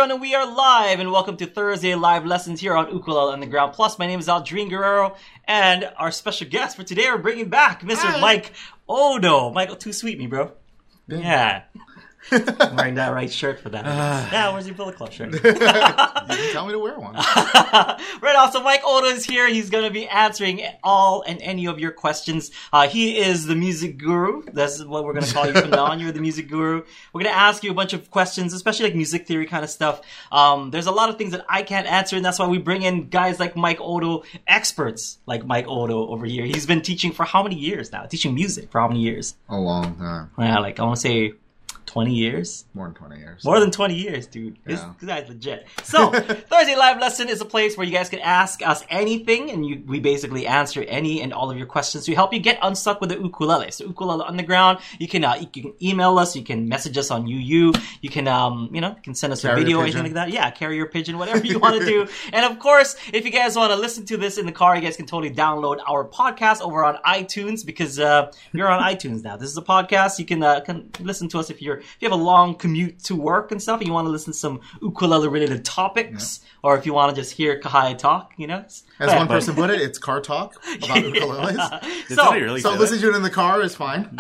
everyone, and we are live, and welcome to Thursday Live Lessons here on Ukulele Underground Plus. My name is Aldrin Guerrero, and our special guest for today, we're bringing back Mr. Mike Odo. Michael, too sweet me, bro. Yeah. I'm wearing that right shirt for that. Yeah, where's your Bullet Club shirt? You can tell me to wear one. Right on. So Mike Odo is here. He's going to be answering all and any of your questions. He is the music guru. That's what we're going to call you from now on. You're the music guru. We're going to ask you a bunch of questions, especially like music theory kind of stuff. There's a lot of things that I can't answer, and that's why we bring in guys like Mike Odo, experts like Mike Odo over here. He's been teaching for how many years now? Teaching music for how many years? A long time. Yeah, like I want to say 20 years? More than 20 years. More than 20 years, dude. This Yeah. guy's legit. So, Thursday Live Lesson is a place where you guys can ask us anything, and we basically answer any and all of your questions to help you get unstuck with the ukulele. So, Ukulele Underground, you can email us, you can message us on UU, you can, you can send us a Carrier video or pigeon. anything like that. Yeah, carrier pigeon, whatever you want to do. And of course, if you guys want to listen to this in the car, you guys can totally download our podcast over on iTunes, because you're on iTunes now. This is a podcast. You can listen to us if you have a long commute to work and stuff, and you want to listen to some ukulele-related topics, or if you want to just hear Kahai talk, As one person put it, it's car talk about ukuleles. So listening to it in the car is fine.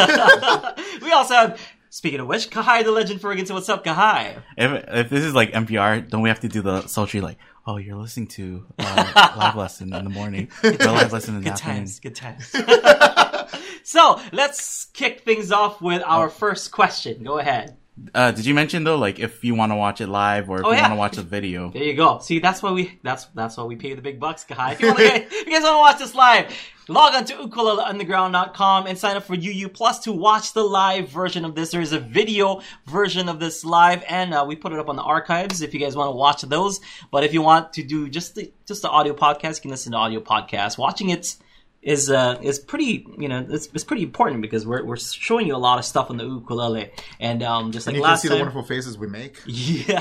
We also have, speaking of which, Kahai the Legend Ferguson. What's up, Kahai? If this is like NPR, don't we have to do the sultry like, oh, you're listening to live lesson in the morning, or live lesson in the afternoon. Good times. So, let's kick things off with our first question. Go ahead. Did you mention though, like if you want to watch it live or if you want to watch the video? There you go. See, that's why we pay the big bucks, Kahai. If you guys want to watch this live, log on to ukuleleunderground.com and sign up for UU Plus to watch the live version of this. There is a video version of this live, and we put it up on the archives if you guys want to watch those. But if you want to do just the audio podcast, you can listen to audio podcast. Watching it is pretty, it's pretty important, because we're showing you a lot of stuff on the ukulele, and just like you last can see time, the wonderful faces we make. Yeah.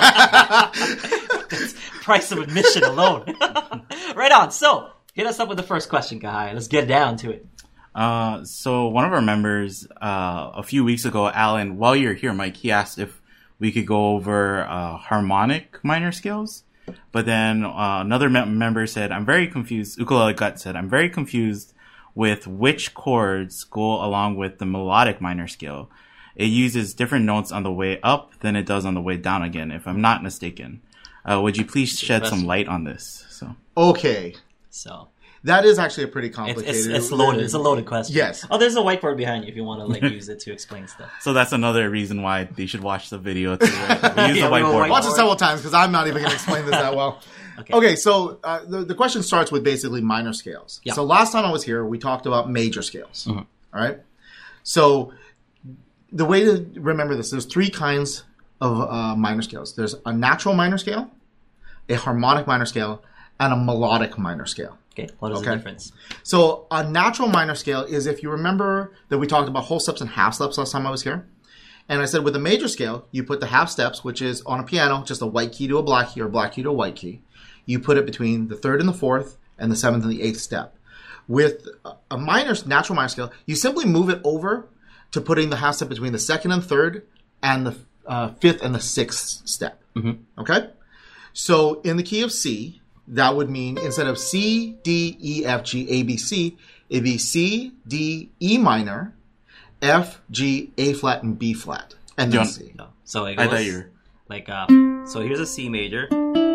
That's price of admission alone. Right on. So, hit us up with the first question, Kahai. Let's get down to it. So one of our members, a few weeks ago, Alan, while you're here, Mike, he asked if we could go over harmonic minor scales. But then another member said, I'm very confused. Ukulele Gut said, I'm very confused with which chords go along with the melodic minor scale. It uses different notes on the way up than it does on the way down again, if I'm not mistaken. Would you please shed some light on this? Okay. So that is actually a pretty complicated. It's loaded. It's a loaded question. Yes. Oh, there's a whiteboard behind you if you want to use it to explain stuff. So that's another reason why they should watch the video too. Right? We use the whiteboard. Watch it several times, because I'm not even going to explain this that well. Okay, so the question starts with basically minor scales. Yeah. So last time I was here, we talked about major scales. Mm-hmm. All right? So the way to remember this, there's three kinds of minor scales. There's a natural minor scale, a harmonic minor scale, and a melodic minor scale. Okay, what is the difference? So a natural minor scale is, if you remember that we talked about whole steps and half steps last time I was here. And I said with a major scale, you put the half steps, which is on a piano, just a white key to a black key or a black key to a white key. You put it between the third and the fourth and the seventh and the eighth step. With a natural minor scale, you simply move it over to putting the half step between the second and third and the fifth and the sixth step. Mm-hmm. Okay? So in the key of C, that would mean instead of C, D, E, F, G, A, B, C, it'd be C, D, E minor, F, G, A flat, and B flat. And then C. No. So it goes, I thought you were... like, so here's a C major.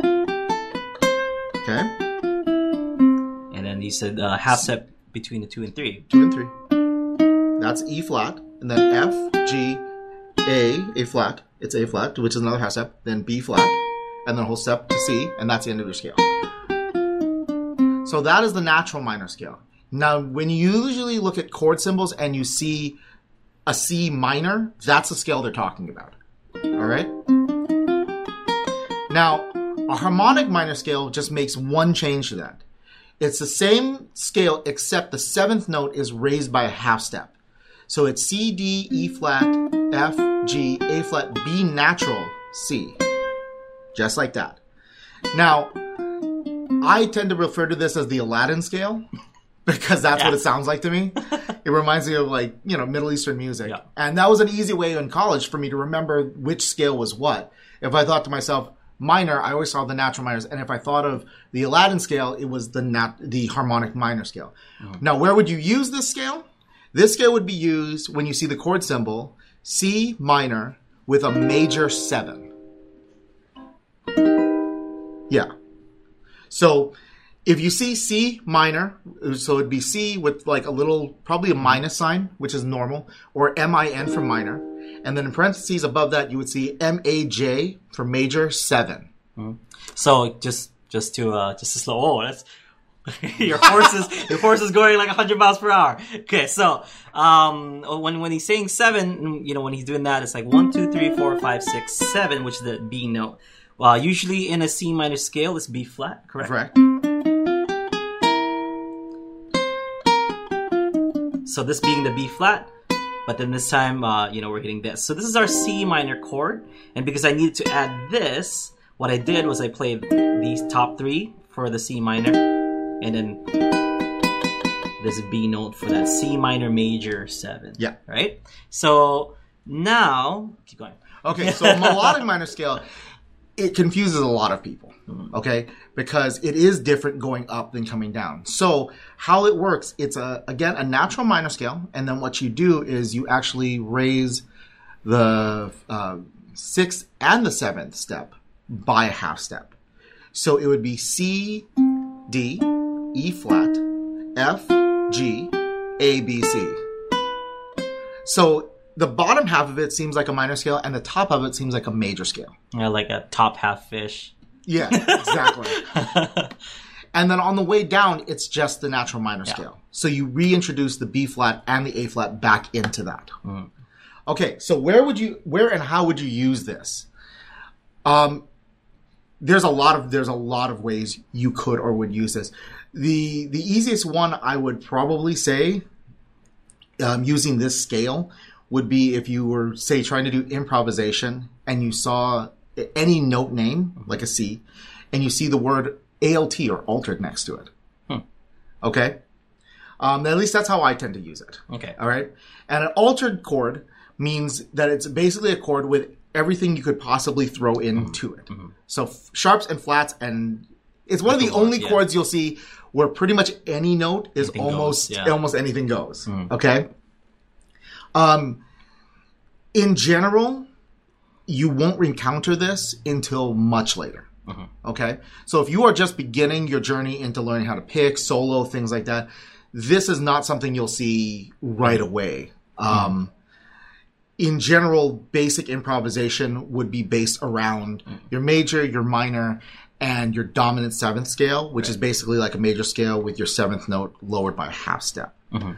Okay. And then you said half step between the 2 and 3. 2 and 3. That's E flat. And then F, G, A flat. It's A flat, which is another half step. Then B flat. And then a whole step to C. And that's the end of your scale. So that is the natural minor scale. Now, when you usually look at chord symbols and you see a C minor, that's the scale they're talking about. All right? Now, a harmonic minor scale just makes one change to that. It's the same scale, except the seventh note is raised by a half step. So it's C, D, E flat, F, G, A flat, B natural, C. Just like that. Now, I tend to refer to this as the Aladdin scale, because that's what it sounds like to me. It reminds me of Middle Eastern music. Yeah. And that was an easy way in college for me to remember which scale was what. If I thought to myself, minor, I always saw the natural minors. And if I thought of the Aladdin scale, it was the harmonic minor scale. Now, where would you use this scale? This scale would be used when you see the chord symbol C minor with a major 7. Yeah. So if you see C minor, so it'd be C with like a little, probably a minus sign, which is normal, or MIN for minor. And then in parentheses above that, you would see MAJ for major 7. So just to slow. Oh, that's your horse is going like 100 miles per hour. Okay, so when he's saying 7, when he's doing that, it's like 1, 2, 3, 4, 5, 6, 7, which is the B note. Well, usually in a C minor scale, it's B flat, correct? Correct. So this being the B flat, but then this time, we're hitting this. So this is our C minor chord, and because I needed to add this, what I did was I played these top 3 for the C minor, and then there's a B note for that C minor major 7. Yeah. Right? So now, keep going. Okay, so melodic minor scale, it confuses a lot of people, okay? Because it is different going up than coming down. So how it works, it's, again, a natural minor scale, and then what you do is you actually raise the 6th and the 7th step by a half step. So it would be C, D, E flat, F, G, A, B, C. So the bottom half of it seems like a minor scale, and the top of it seems like a major scale. Yeah, like a top half fish. Yeah, exactly. And then on the way down, it's just the natural minor scale. So you reintroduce the B flat and the A flat back into that. Okay, so where and how would you use this? There's a lot of ways you could or would use this. The easiest one I would probably say, using this scale, would be if you were, say, trying to do improvisation and you saw any note name, like a C, and you see the word ALT or altered next to it. Okay? At least that's how I tend to use it. Okay. All right? And an altered chord means that it's basically a chord with everything you could possibly throw into it. So sharps and flats, and it's one of the only chords you'll see where pretty much any note is almost anything goes. Okay? In general, you won't encounter this until much later. Okay? So if you are just beginning your journey into learning how to pick, solo, things like that, this is not something you'll see right away. In general, basic improvisation would be based around your major, your minor, and your dominant 7th scale, which is basically like a major scale with your 7th note lowered by a half step.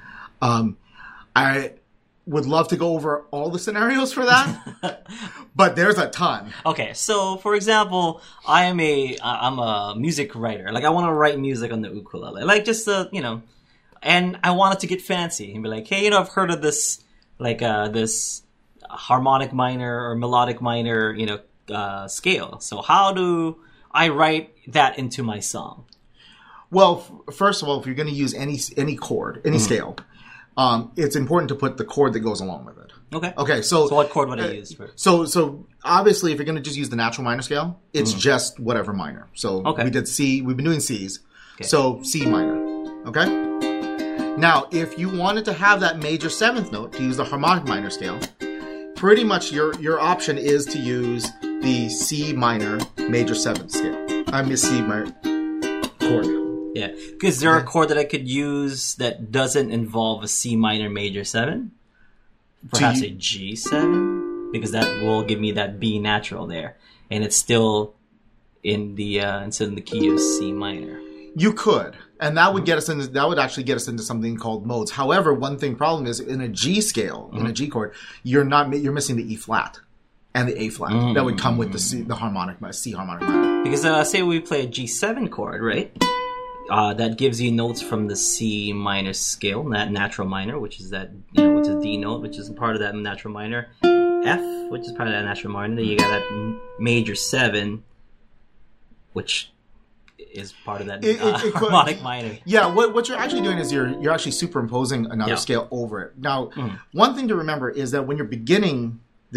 I would love to go over all the scenarios for that, but there's a ton. Okay, so for example, I'm a music writer. Like I want to write music on the ukulele, like just and I want it to get fancy and be like, hey, I've heard of this, like this harmonic minor or melodic minor, scale. So how do I write that into my song? Well, first of all, if you're going to use any chord, any scale, it's important to put the chord that goes along with it. Okay. So what chord would I use? So obviously, if you're going to just use the natural minor scale, it's just whatever minor. So we did C. We've been doing C's. Okay. So C minor. Okay. Now, if you wanted to have that major 7th note to use the harmonic minor scale, pretty much your option is to use the C minor major 7th scale. I mean C minor chord. Yeah. Is there a chord that I could use that doesn't involve a C minor major 7? Perhaps a G7? Because that will give me that B natural there. And it's still in the key of C minor. You could. And that would actually get us into something called modes. However, one problem is in a G scale, in a G chord, you're missing the E flat and the A flat. That would come with the C harmonic minor. Because say we play a G7 chord, right? That gives you notes from the C minor scale, that natural minor, which is that which is D note, which is part of that natural minor. F, which is part of that natural minor. Then you got that major 7, which is part of that harmonic minor. Yeah, what you're actually doing is you're actually superimposing another scale over it. Now, one thing to remember is that when you're beginning this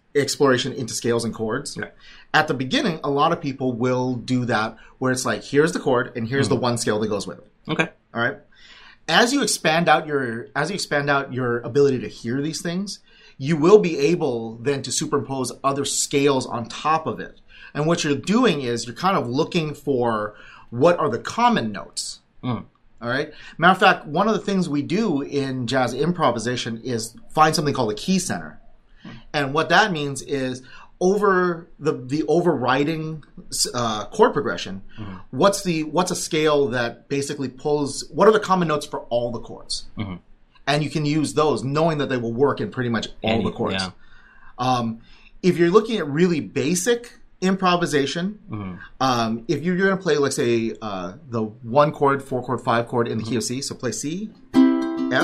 exploration into scales and chords. Right. At the beginning, a lot of people will do that where it's like, here's the chord and here's the one scale that goes with it. Okay. All right. As you expand out your ability to hear these things, you will be able then to superimpose other scales on top of it. And what you're doing is you're kind of looking for what are the common notes. All right. Matter of fact, one of the things we do in jazz improvisation is find something called a key center. And what that means is over the overriding chord progression, what's a scale that basically pulls, what are the common notes for all the chords? And you can use those knowing that they will work in pretty much all the chords. Yeah. If you're looking at really basic improvisation, if you're going to play, let's say, the 1 chord, 4 chord, 5 chord in the key of C, so play C, F,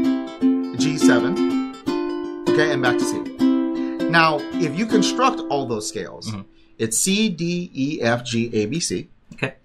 G7, okay, and back to C. Now, if you construct all those scales, it's C, D, E, F, G, A, B, C. Okay.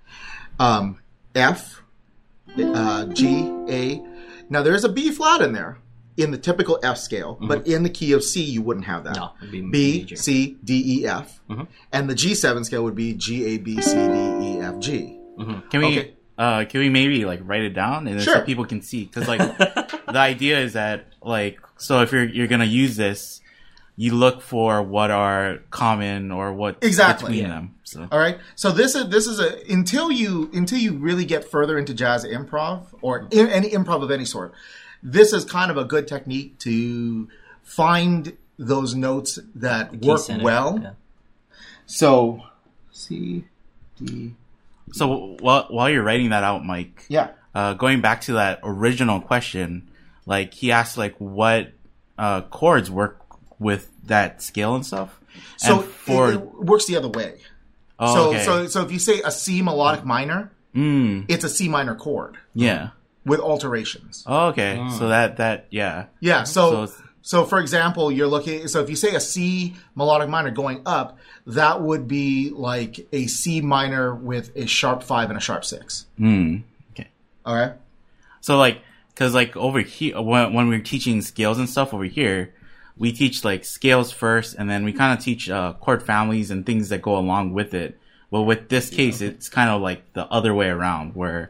F, G, A. Now, there's a B flat in there in the typical F scale, but in the key of C, you wouldn't have that. No, it'd be B, major. C, D, E, F. And the G7 scale would be G, A, B, C, D, E, F, G. Can we maybe like write it down and then Sure. so people can see? Because like the idea is that like so if you're gonna use this, you look for what are common or what's Exactly. between them. So All right. So this is until you really get further into jazz improv or in any improv of any sort. This is kind of a good technique to find those notes that Key work center. well. Yeah. So C, D. so while you're writing that out, Mike, Yeah. going back to that original question, like he asked like what chords work with that scale and stuff. So and for it works the other way. oh, So okay. so if you say a C melodic minor, it's a C minor chord yeah. with alterations. Oh, okay. So that yeah. Yeah. So So for example, you're looking. So if you say a C melodic minor going up, that would be like a C minor with a sharp 5 and a sharp 6. Okay. All right. So like, cause like over here, when we're teaching scales and stuff over here, we teach like scales first, and then we kind of teach chord families and things that go along with it. Well, with this case, it's kind of like the other way around, where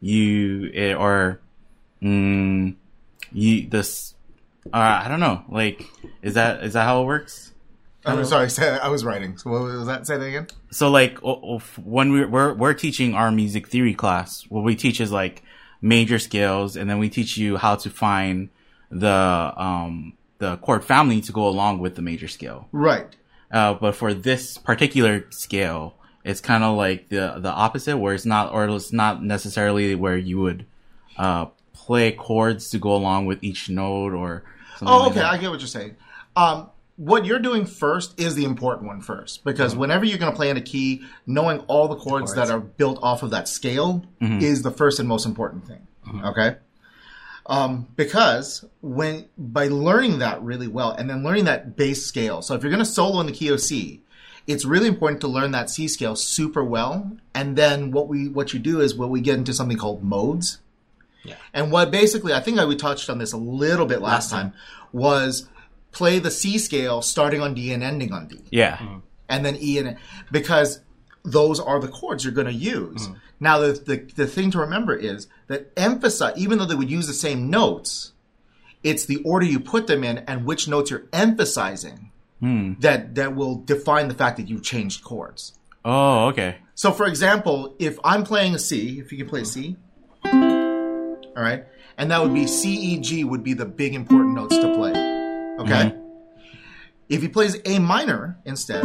I don't know, like is that how it works? I'm sorry. I was writing. So what was that? Say that again. So like when we're teaching our music theory class, what we teach is like major scales, and then we teach you how to find the chord family to go along with the major scale. Right. But for this particular scale, it's kind of like the opposite, where it's not necessarily where you would play chords to go along with each note or something Oh, like okay. that. I get what you're saying. What you're doing first is the important one first, because whenever you're going to play in a key, knowing all the chords that are built off of that scale is the first and most important thing. Okay. Because by learning that really well and then learning that bass scale, so if you're going to solo in the key of C, it's really important to learn that C scale super well. And then what you do is we get into something called modes. Yeah. And what basically, I think we touched on this a little bit last time, was play the C scale starting on D and ending on D. Yeah. And then E and because those are the chords you're going to use. Now, the thing to remember is that even though they would use the same notes, it's the order you put them in and which notes you're emphasizing that will define the fact that you changed chords. Oh, okay. So, for example, if I'm playing a C, if you can play a C, all right, and that would be C, E, G would be the big important notes to play. Okay? If he plays A minor instead,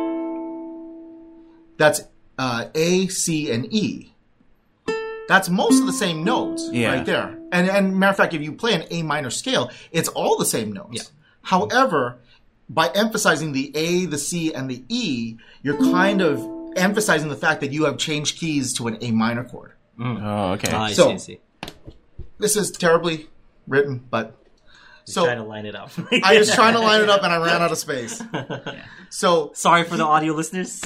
that's A, C, and E. That's most of the same notes right there. And matter of fact, if you play an A minor scale, it's all the same notes. Yeah. However, by emphasizing the A, the C, and the E, you're kind of emphasizing the fact that you have changed keys to an A minor chord. Oh, okay. I So- see. This is terribly written, but Trying to line it up. I was trying to line it up and I ran out of space. So Sorry for the audio listeners.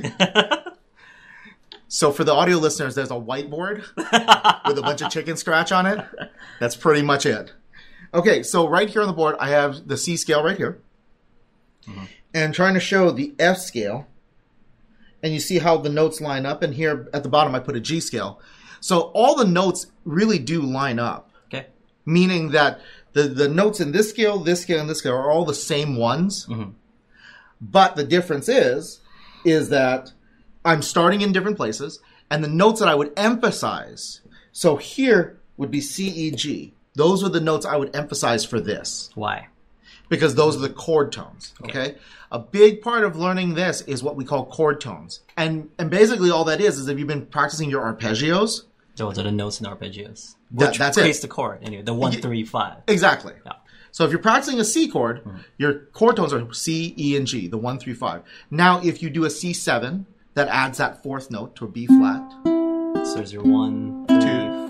So for the audio listeners, there's a whiteboard with a bunch of chicken scratch on it. That's pretty much it. Okay, so right here on the board, I have the C scale right here. and trying to show the F scale. And you see how the notes line up. And here at the bottom, I put a G scale. So all the notes really do line up. Okay. Meaning that the notes in this scale, and this scale are all the same ones. But the difference is that I'm starting in different places. And the notes that I would emphasize. So here would be C, E, G. Those are the notes I would emphasize for this. Why? Because those are the chord tones. Okay? A big part of learning this is what we call chord tones. And basically all that is if you've been practicing your arpeggios. Those are the notes and arpeggios. That's creates it. the chord, anyway, the 1, 3, 5. Exactly. Yeah. So if you're practicing a C chord, your chord tones are C, E, and G, the 1, 3, 5. Now if you do a C7, that adds that fourth note to a B flat. So there's your 1, 3,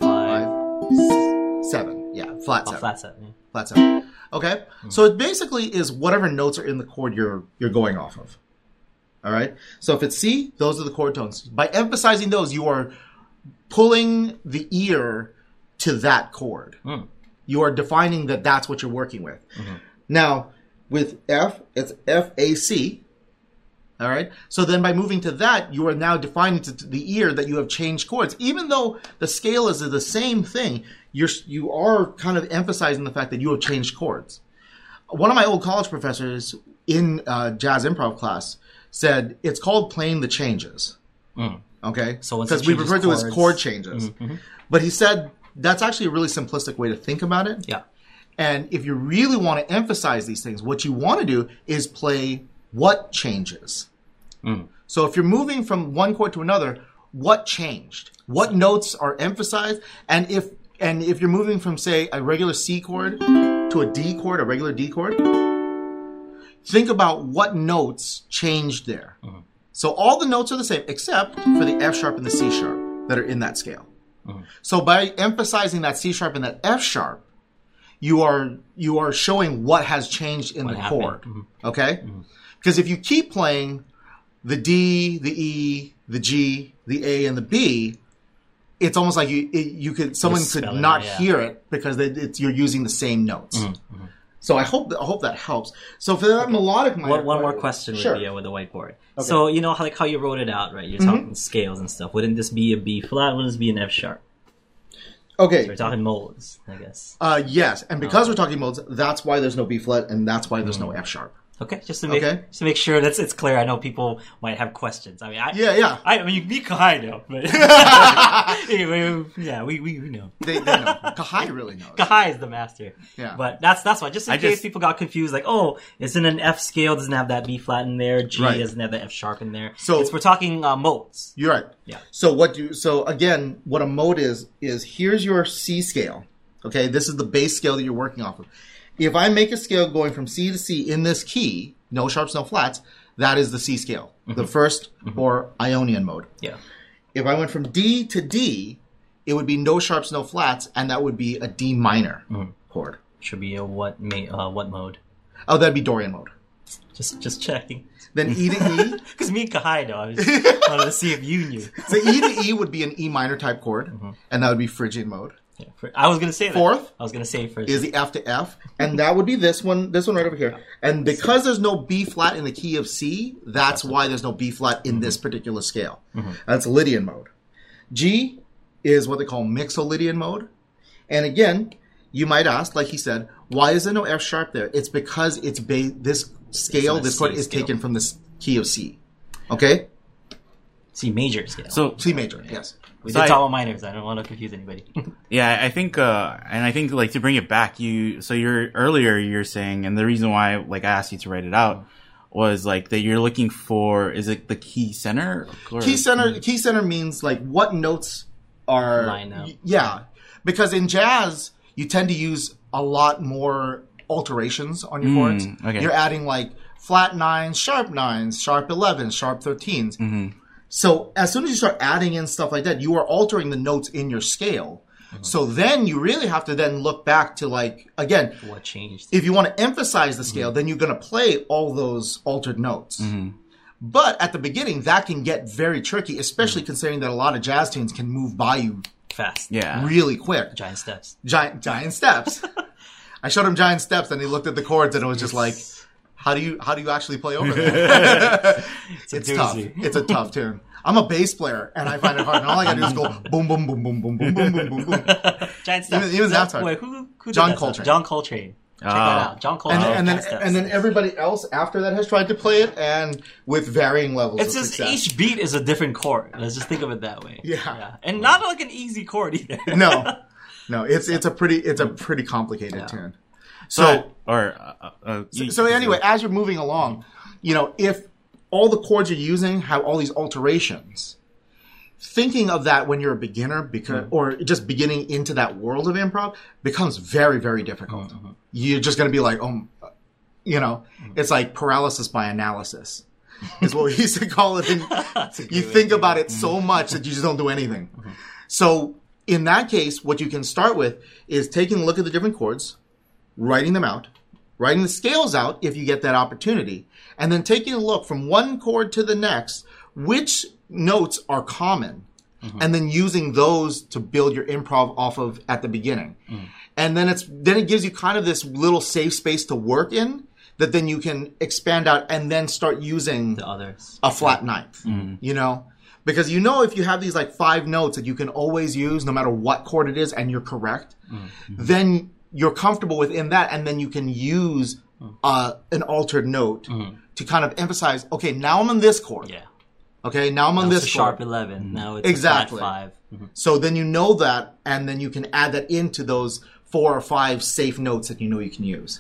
5, 7. Yeah, flat 7. flat 7. Yeah. Flat 7. Okay? So it basically is whatever notes are in the chord you're going off of. All right? So if it's C, those are the chord tones. By emphasizing those, you are pulling the ear to that chord. You are defining that that's what you're working with. Now, with F, it's F-A-C. All right? So then by moving to that, you are now defining to the ear that you have changed chords. Even though the scale is the same thing, you are kind of emphasizing the fact that you have changed chords. One of my old college professors in jazz improv class said it's called playing the changes. Okay? So because we refer to it as chord changes. But he said that's actually a really simplistic way to think about it. Yeah. And if you really want to emphasize these things, what you want to do is play what changes. So if you're moving from one chord to another, what changed? What notes are emphasized? And if you're moving from, say, a regular C chord to a D chord, a regular D chord, think about what notes changed there. So all the notes are the same, except for the F sharp and the C sharp that are in that scale. So by emphasizing that C sharp and that F sharp, you are showing what has changed in the chord. Okay? Because if you keep playing the D, the E, the G, the A, and the B, it's almost like someone could not hear it because you're using the same notes. So I hope that helps. So for that melodic minor one more question would be with the whiteboard. Okay. So you know how you wrote it out, right? You're talking scales and stuff. Wouldn't this be a B flat? Wouldn't this be an F sharp? Okay. So we're talking modes, I guess. Yes, and because we're talking modes, that's why there's no B flat, and that's why there's no F sharp. Okay, just to make sure that it's clear. I know people might have questions. I mean, I mean, me Kahai know, but yeah, we know. They know. Kahai really knows. Kahai is the master. Yeah, but that's why. Just in case people got confused, like, oh, it's in an F scale, doesn't have that B flat in there. G doesn't have the F sharp in there. So we're talking modes. You're right. Yeah. So again, what a mode is here's your C scale. Okay, this is the base scale that you're working off of. If I make a scale going from C to C in this key, no sharps, no flats, that is the C scale, the first or Ionian mode. Yeah. If I went from D to D, it would be no sharps, no flats, and that would be a D minor chord. Should be a what mode? Oh, that'd be Dorian mode. Just checking. Then E to E. Because me and Kahai know. I just wanted to see if you knew. So E to E would be an E minor type chord, and that would be Phrygian mode. Yeah, I was going to say that. Fourth, I was going to say first. is the F to F, and that would be this one right over here. And because there's no B flat in the key of C, that's why there's no B flat in this particular scale. That's Lydian mode. G is what they call Mixolydian mode. And again, you might ask, like he said, why is there no F sharp there? It's because this scale, this chord is taken from this key of C. Okay? C major scale. So C major, yes. We did talk about minors. I don't want to confuse anybody. Yeah, I think, like to bring it back, you're saying, and the reason why, like, I asked you to write it out was like that you're looking for, is it the key center? Key center means like what notes are line up. Yeah, because in jazz you tend to use a lot more alterations on your chords. Okay. You're adding like flat 9s, sharp 11s, sharp 13s. So as soon as you start adding in stuff like that, you are altering the notes in your scale. So then you really have to then look back to like, again, what changed? If you want to emphasize the scale, then you're going to play all those altered notes. But at the beginning, that can get very tricky, especially considering that a lot of jazz tunes can move by you fast, really quick. Giant steps. Giant steps. I showed him giant steps, and he looked at the chords, and it was just like, How do you actually play over that? It's tough. doozy. It's a tough tune. I'm a bass player, and I find it hard. And all I gotta do is go boom, boom, boom, boom, boom, boom, boom, boom, boom, boom. Giant steps. Even that's hard. Wait, who did John that stuff? Coltrane. John Coltrane. Check that out. John Coltrane. And then everybody else after that has tried to play it, and with varying levels It's of just success. each beat is a different chord. Let's just think of it that way. Yeah. And not like an easy chord either. No, it's a pretty complicated tune. So So anyway, as you're moving along, if all the chords you're using have all these alterations, thinking of that when you're a beginner or just beginning into that world of improv becomes very, very difficult. You're just going to be like, it's like paralysis by analysis is what we used to call it. You think about it so much that you just don't do anything. So in that case, what you can start with is taking a look at the different chords, writing them out, writing the scales out if you get that opportunity, and then taking a look from one chord to the next, which notes are common, and then using those to build your improv off of at the beginning. And then it gives you kind of this little safe space to work in that then you can expand out and then start using The others. a flat ninth, Because if you have these like 5 notes that you can always use no matter what chord it is and you're correct, then you're comfortable within that, and then you can use an altered note to kind of emphasize, okay, now I'm on this chord. Yeah. Okay, now I'm on this It's a chord. sharp 11. Now it's Exactly. a flat 5. So then you know that, and then you can add that into those 4 or 5 safe notes that you know you can use.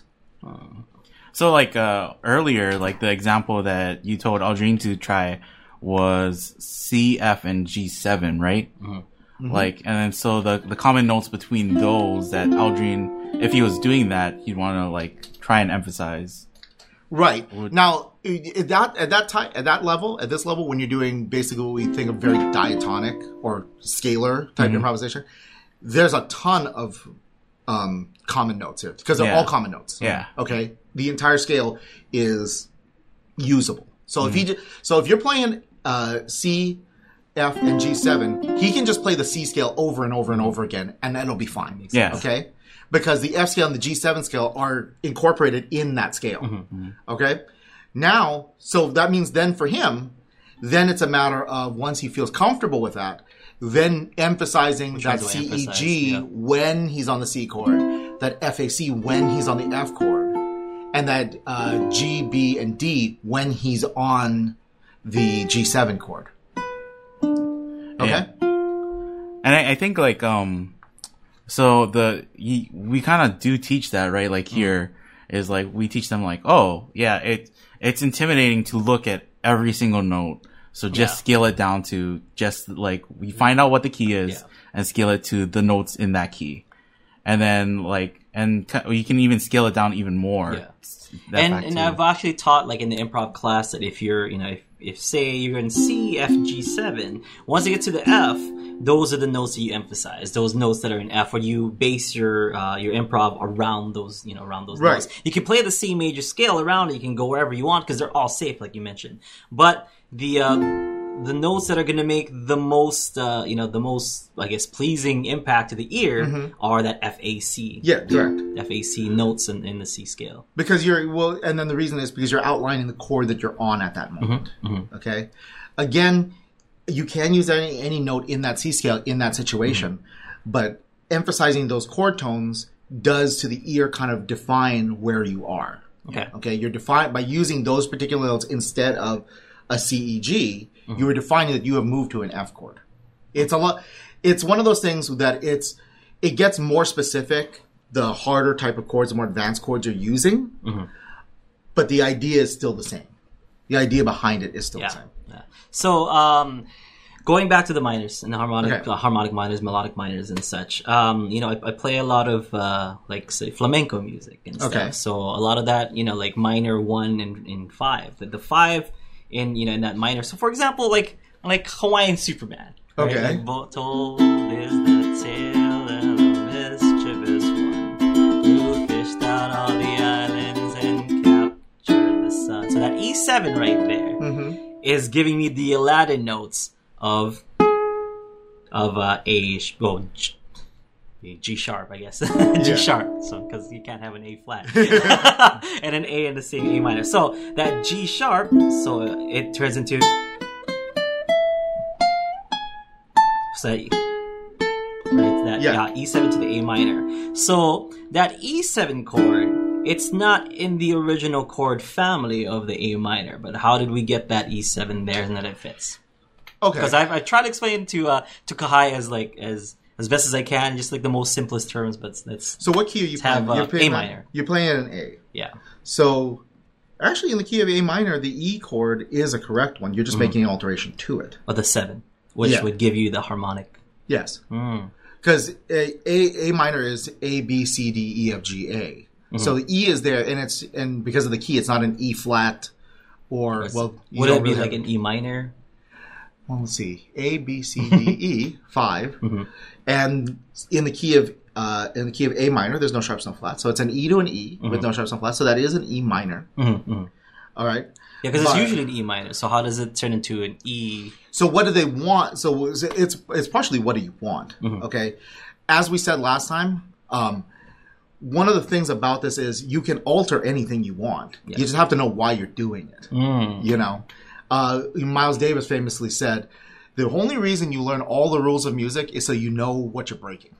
So like earlier, like the example that you told Aldrin to try was C, F, and G7, right? Like, and then so the common notes between those that Aldrin, if he was doing that, he'd want to like try and emphasize. Right. Now, at this level, when you're doing basically what we think of very diatonic or scalar type improvisation, there's a ton of common notes here because they're all common notes. Yeah. Okay. The entire scale is usable. So if you're playing C, F, and G7, he can just play the C scale over and over and over again, and that'll be fine. Yeah. Okay. Because the F scale and the G7 scale are incorporated in that scale. Okay? Now, so that means then for him, then it's a matter of once he feels comfortable with that, then emphasizing that CEG when he's on the C chord, that FAC when he's on the F chord, and that G, B, and D when he's on the G7 chord. Okay? Yeah. And I think like so we kind of do teach that, right? Like here is like we teach them like, oh yeah, it's intimidating to look at every single note. So just scale it down to just like we find out what the key is and scale it to the notes in that key, and then like you can even scale it down even more. Yeah. And I've actually taught like in the improv class that if you're if say you're in C, F, G7, once you get to the F, those are the notes that you emphasize. Those notes that are in F, where you base your improv around those notes. You can play the C major scale around it. You can go wherever you want because they're all safe, like you mentioned. But the notes that are going to make the most I guess pleasing impact to the ear are that FAC. Yeah, correct. FAC notes in the C scale. Because and then the reason is because you're outlining the chord that you're on at that moment. Okay? Again, you can use any note in that C scale in that situation, but emphasizing those chord tones does to the ear kind of define where you are. Okay? You're defined by using those particular notes instead of a CEG, you are defining that you have moved to an F chord. It's one of those things that it gets more specific the harder type of chords, the more advanced chords you're using, but the idea is still the same. The idea behind it is still the same. Yeah. So, going back to the minors and the harmonic minors, melodic minors, and such. I play a lot of like say flamenco music and stuff. So a lot of that, like minor 1 and 5. The 5 in that minor. So for example, like Hawaiian Superman. Right? Okay. Like, Botold is the tale of a mischievous one who fished out all the islands and captured the sun. So that E7 right there is giving me the Aladdin notes of the G sharp, I guess. G sharp. So, because you can't have an A flat and an A in the same A minor. So that G sharp, so it turns into. So right, that E7 to the A minor. So that E7 chord, it's not in the original chord family of the A minor, but how did we get that E7 there and that it fits? Okay. Because I tried to explain to Kahai as best as I can, just like the most simplest terms, but that's... So what key are you playing? You're playing A minor. You're playing an A. Yeah. So actually in the key of A minor, the E chord is a correct one. You're just making an alteration to it. Or the 7, which would give you the harmonic. Yes. Because A minor is A, B, C, D, E, F, G, A. So the E is there, and because of the key, it's not an E flat or would it be like an E minor? Well, let's see, A, B, C, D, E, 5, and in the key of A minor, there's no sharps, no flats, so it's an E to an E with no sharps, no flats. So that is an E minor. All right. Yeah, because it's usually an E minor. So how does it turn into an E? So what do they want? So it's partially what do you want? Okay, as we said last time. One of the things about this is you can alter anything you want. Yeah. You just have to know why you're doing it. You know, Miles Davis famously said, "The only reason you learn all the rules of music is so you know what you're breaking."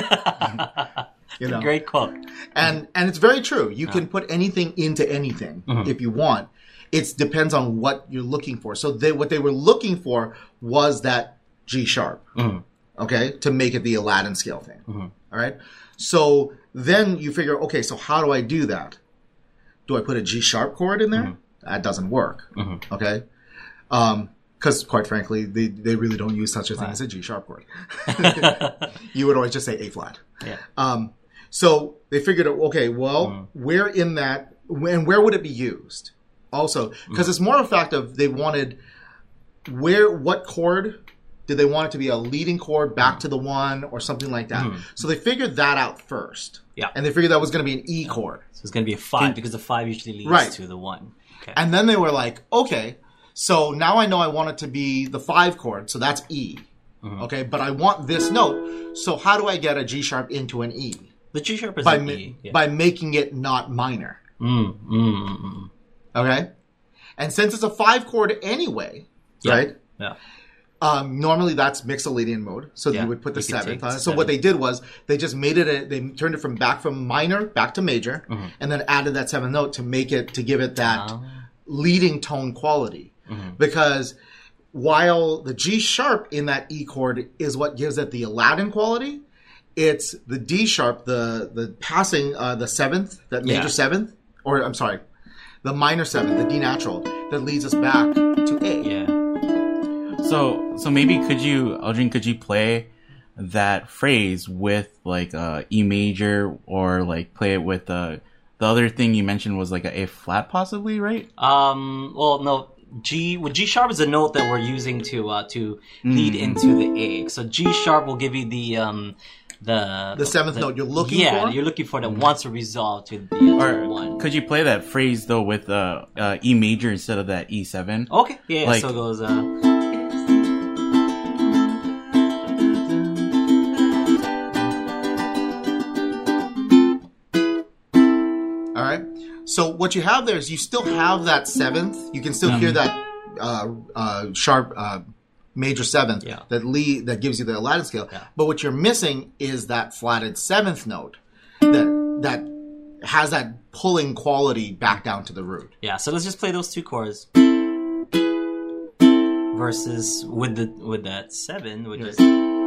You know? Great quote. And it's very true. You can put anything into anything if you want. It depends on what you're looking for. So what they were looking for was that G sharp, okay, to make it the Aladdin scale thing. All right. So then you figure, okay, so how do I do that? Do I put a G sharp chord in there? That doesn't work. Okay. Because quite frankly, they really don't use such a thing as a G sharp chord. You would always just say A flat. Yeah. So they figured, okay, well, where in that, and where would it be used? Also, because it's more a fact of they wanted what chord did they want it to be, a leading chord back to the 1 or something like that? So they figured that out first. Yeah. And they figured that was going to be an E chord. So it's going to be a 5 because the 5 usually leads to the 1. Okay. And then they were like, okay, so now I know I want it to be the 5 chord, so that's E. Okay, but I want this note, so how do I get a G sharp into an E? The G sharp is an E. Yeah. By making it not minor. Okay? And since it's a 5 chord anyway, right? Yeah. Normally that's Mixolydian mode, so you would put the 7th on it. So what they did was they just made it. They turned it from minor back to major, and then added that 7th note to give it that leading tone quality. Because while the G sharp in that E chord is what gives it the Aladdin quality, it's the D sharp, the passing the 7th, that major 7th, or I'm sorry, the minor 7th, the D natural, that leads us back to A. Yeah. So maybe Eldrin, could you play that phrase with like E major, or like play it with the other thing you mentioned was like a flat possibly, right? Well, no. G sharp is a note that we're using to lead into the A. So G sharp will give you the 7th note you're looking for. Yeah, you're looking for that once resolved to the or 1. Could you play that phrase though with E major instead of that E7? Okay, yeah. Like, so it goes. All right. So what you have there is you still have that 7th. You can still hear that sharp major 7th that gives you the Aladdin scale. Yeah. But what you're missing is that flatted 7th note that has that pulling quality back down to the root. Yeah. So let's just play those 2 chords versus with that 7, which is.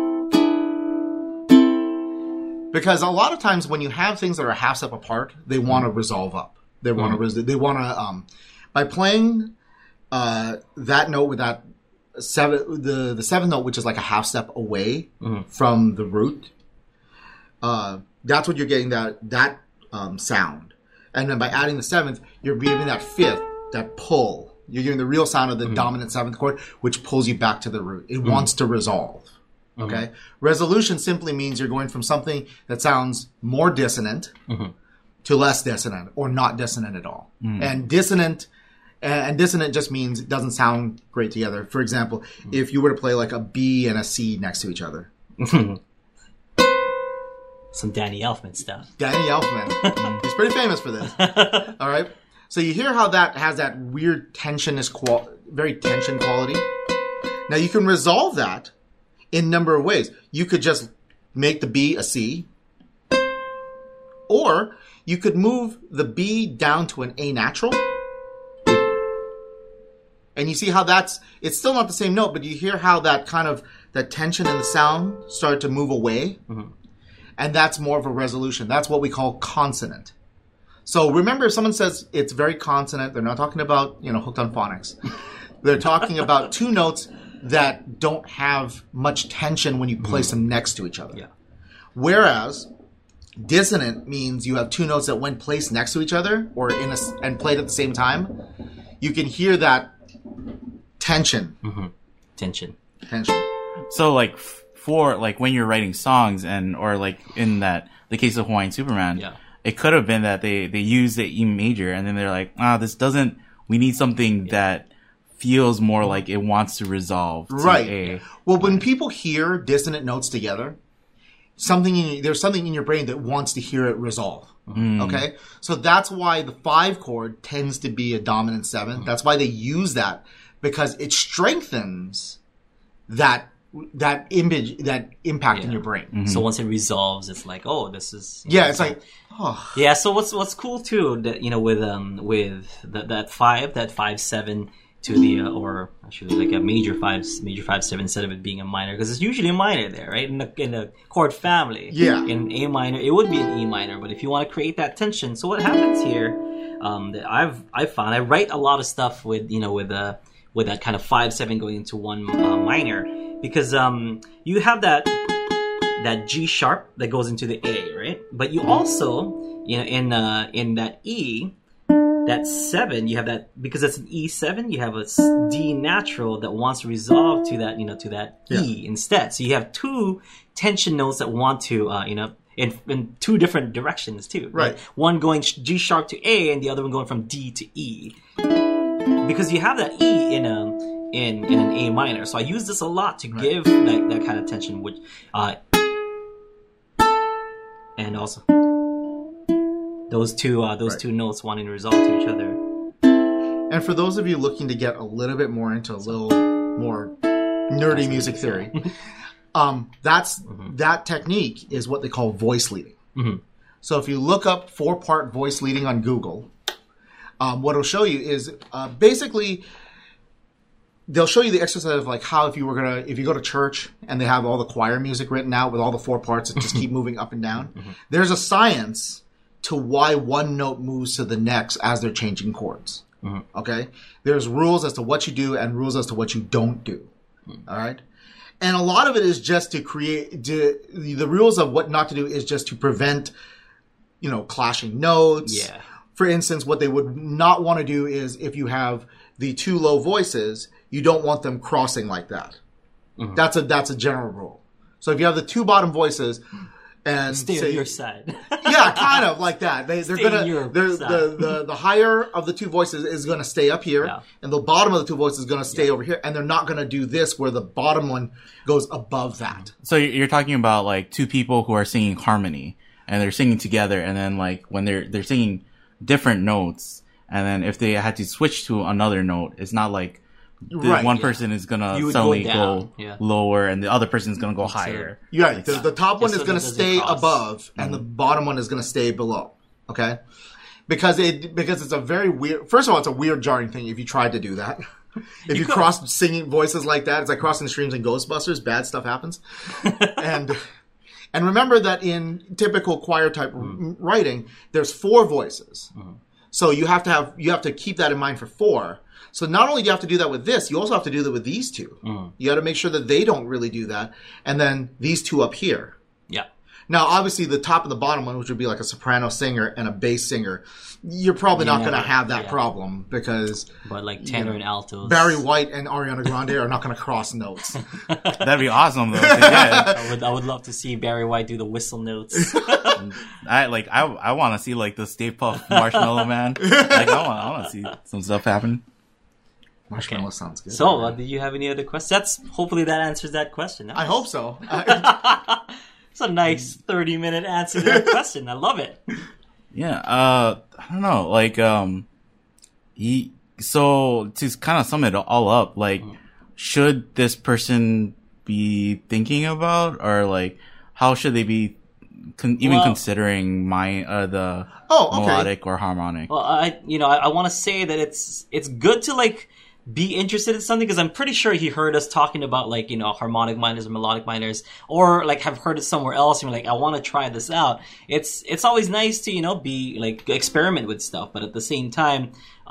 Because a lot of times when you have things that are half step apart, they want to resolve up. They want to by playing that note with that 7, the 7th note, which is like a half step away from the root. That's what you're getting that sound, and then by adding the 7th, you're giving that 5th, that pull. You're giving the real sound of the dominant 7th chord, which pulls you back to the root. It wants to resolve. Okay, resolution simply means you're going from something that sounds more dissonant to less dissonant, or not dissonant at all. And dissonant just means it doesn't sound great together. For example, if you were to play like a B and a C next to each other, Some Danny Elfman stuff. Danny Elfman. He's pretty famous for this. All right. So you hear how that has that weird very tension quality. Now you can resolve that in a number of ways. You could just make the B a C, or you could move the B down to an A natural. And you see how it's still not the same note, but you hear how that tension in the sound started to move away. Mm-hmm. And that's more of a resolution. That's what we call consonant. So remember, if someone says it's very consonant, they're not talking about, Hooked on Phonics. They're talking about two notes that don't have much tension when you place them next to each other. Yeah. Whereas dissonant means you have two notes that when placed next to each other or and played at the same time, you can hear that tension. Mm-hmm. Tension. So for when you're writing songs or in the case of Hawaiian Superman, it could have been that they use the E major and then they're like, we need something that feels more like it wants to resolve to right. A. Well, when people hear dissonant notes together, there's something in your brain that wants to hear it resolve. Okay? So that's why the 5 chord tends to be a dominant 7. That's why they use that, because it strengthens that image, that impact in your brain. Mm-hmm. So once it resolves, it's like, oh, this is... Yeah, it's like... Oh. Yeah, so what's cool too, that with that 5-7 to the or actually a major 5-7 instead of it being a minor, because it's usually a minor there, right? In the chord family. Yeah. In A minor, it would be an E minor, but if you want to create that tension, so what happens here? That I've found, I write a lot of stuff with that kind of 5-7 going into one minor, because you have that G sharp that goes into the A, right? But you also, in that E, that 7, you have that, because it's an E7, you have a D natural that wants to resolve to that, to that E instead. So you have two tension notes that want to, in two different directions too. Right. One going G sharp to A and the other one going from D to E. Because you have that E in an A minor. So I use this a lot to give that kind of tension, which, and also those two notes wanting to resolve to each other. And for those of you looking to get a little bit more into a little more nerdy music theory, that technique is what they call voice leading. Mm-hmm. So if you look up 4-part voice leading on Google, what it'll show you is basically they'll show you the exercise of how if you go to church and they have all the choir music written out with all the 4 parts that just keep moving up and down. Mm-hmm. There's a science to why one note moves to the next as they're changing chords. Mm-hmm. Okay? There's rules as to what you do and rules as to what you don't do. Mm-hmm. All right? And a lot of it is just to create the rules of what not to do is just to prevent clashing notes. Yeah. For instance, what they would not want to do is if you have the 2 low voices, you don't want them crossing like that. Mm-hmm. That's a general rule. So if you have the 2 bottom voices and stay on your side. Yeah, kind of like that. The higher of the 2 voices is going to stay up here, and the bottom of the 2 voices is going to stay over here, and they're not going to do this where the bottom one goes above that. So you're talking about 2 people who are singing harmony, and they're singing together, and then when they're singing different notes, and then if they had to switch to another note, it's not like one person is gonna suddenly go lower and the other person is gonna go higher. Right. The top one is gonna stay above and the bottom one is gonna stay below. Okay? Because it's a very weird, first of all, it's a weird jarring thing if you tried to do that. If you cross singing voices like that, it's like crossing the streams in Ghostbusters, bad stuff happens. And remember that in typical choir type writing, there's 4 voices. Mm-hmm. So you have to keep that in mind for 4. So not only do you have to do that with this, you also have to do that with these 2. Mm. You got to make sure that they don't really do that. And then these 2 up here. Yeah. Now, obviously, the top and the bottom one, which would be like a soprano singer and a bass singer, you're probably not going to have that problem because... But tenor and altos... Barry White and Ariana Grande are not going to cross notes. That'd be awesome, though. Yeah. I would love to see Barry White do the whistle notes. I want to see the Stay Puft Marshmallow Man. I want to see some stuff happen. Marshmallow sounds good. So, do you have any other questions? Hopefully that answers that question. I hope so. It's a nice 30-minute answer to that question. I love it. Yeah, I don't know. Like, so to kind of sum it all up, like, should this person be thinking about, or like, how should they be considering the melodic or harmonic? Well, I want to say that it's good to like be interested in something, because I'm pretty sure he heard us talking about like, harmonic minors and melodic minors, or like have heard it somewhere else and you're like, I want to try this out. It's always nice to, be like, experiment with stuff, but at the same time,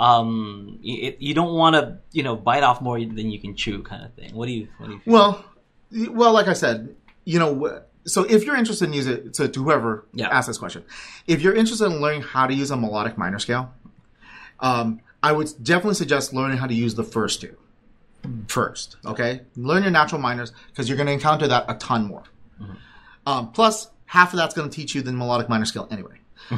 you don't want to, bite off more than you can chew, kind of thing. What do you feel? Well, like I said, so if you're interested in using it, to whoever asked this question, if you're interested in learning how to use a melodic minor scale, I would definitely suggest learning how to use the first two first. Okay, learn your natural minors, because you're going to encounter that a ton more. Plus, half of that's going to teach you the melodic minor scale anyway.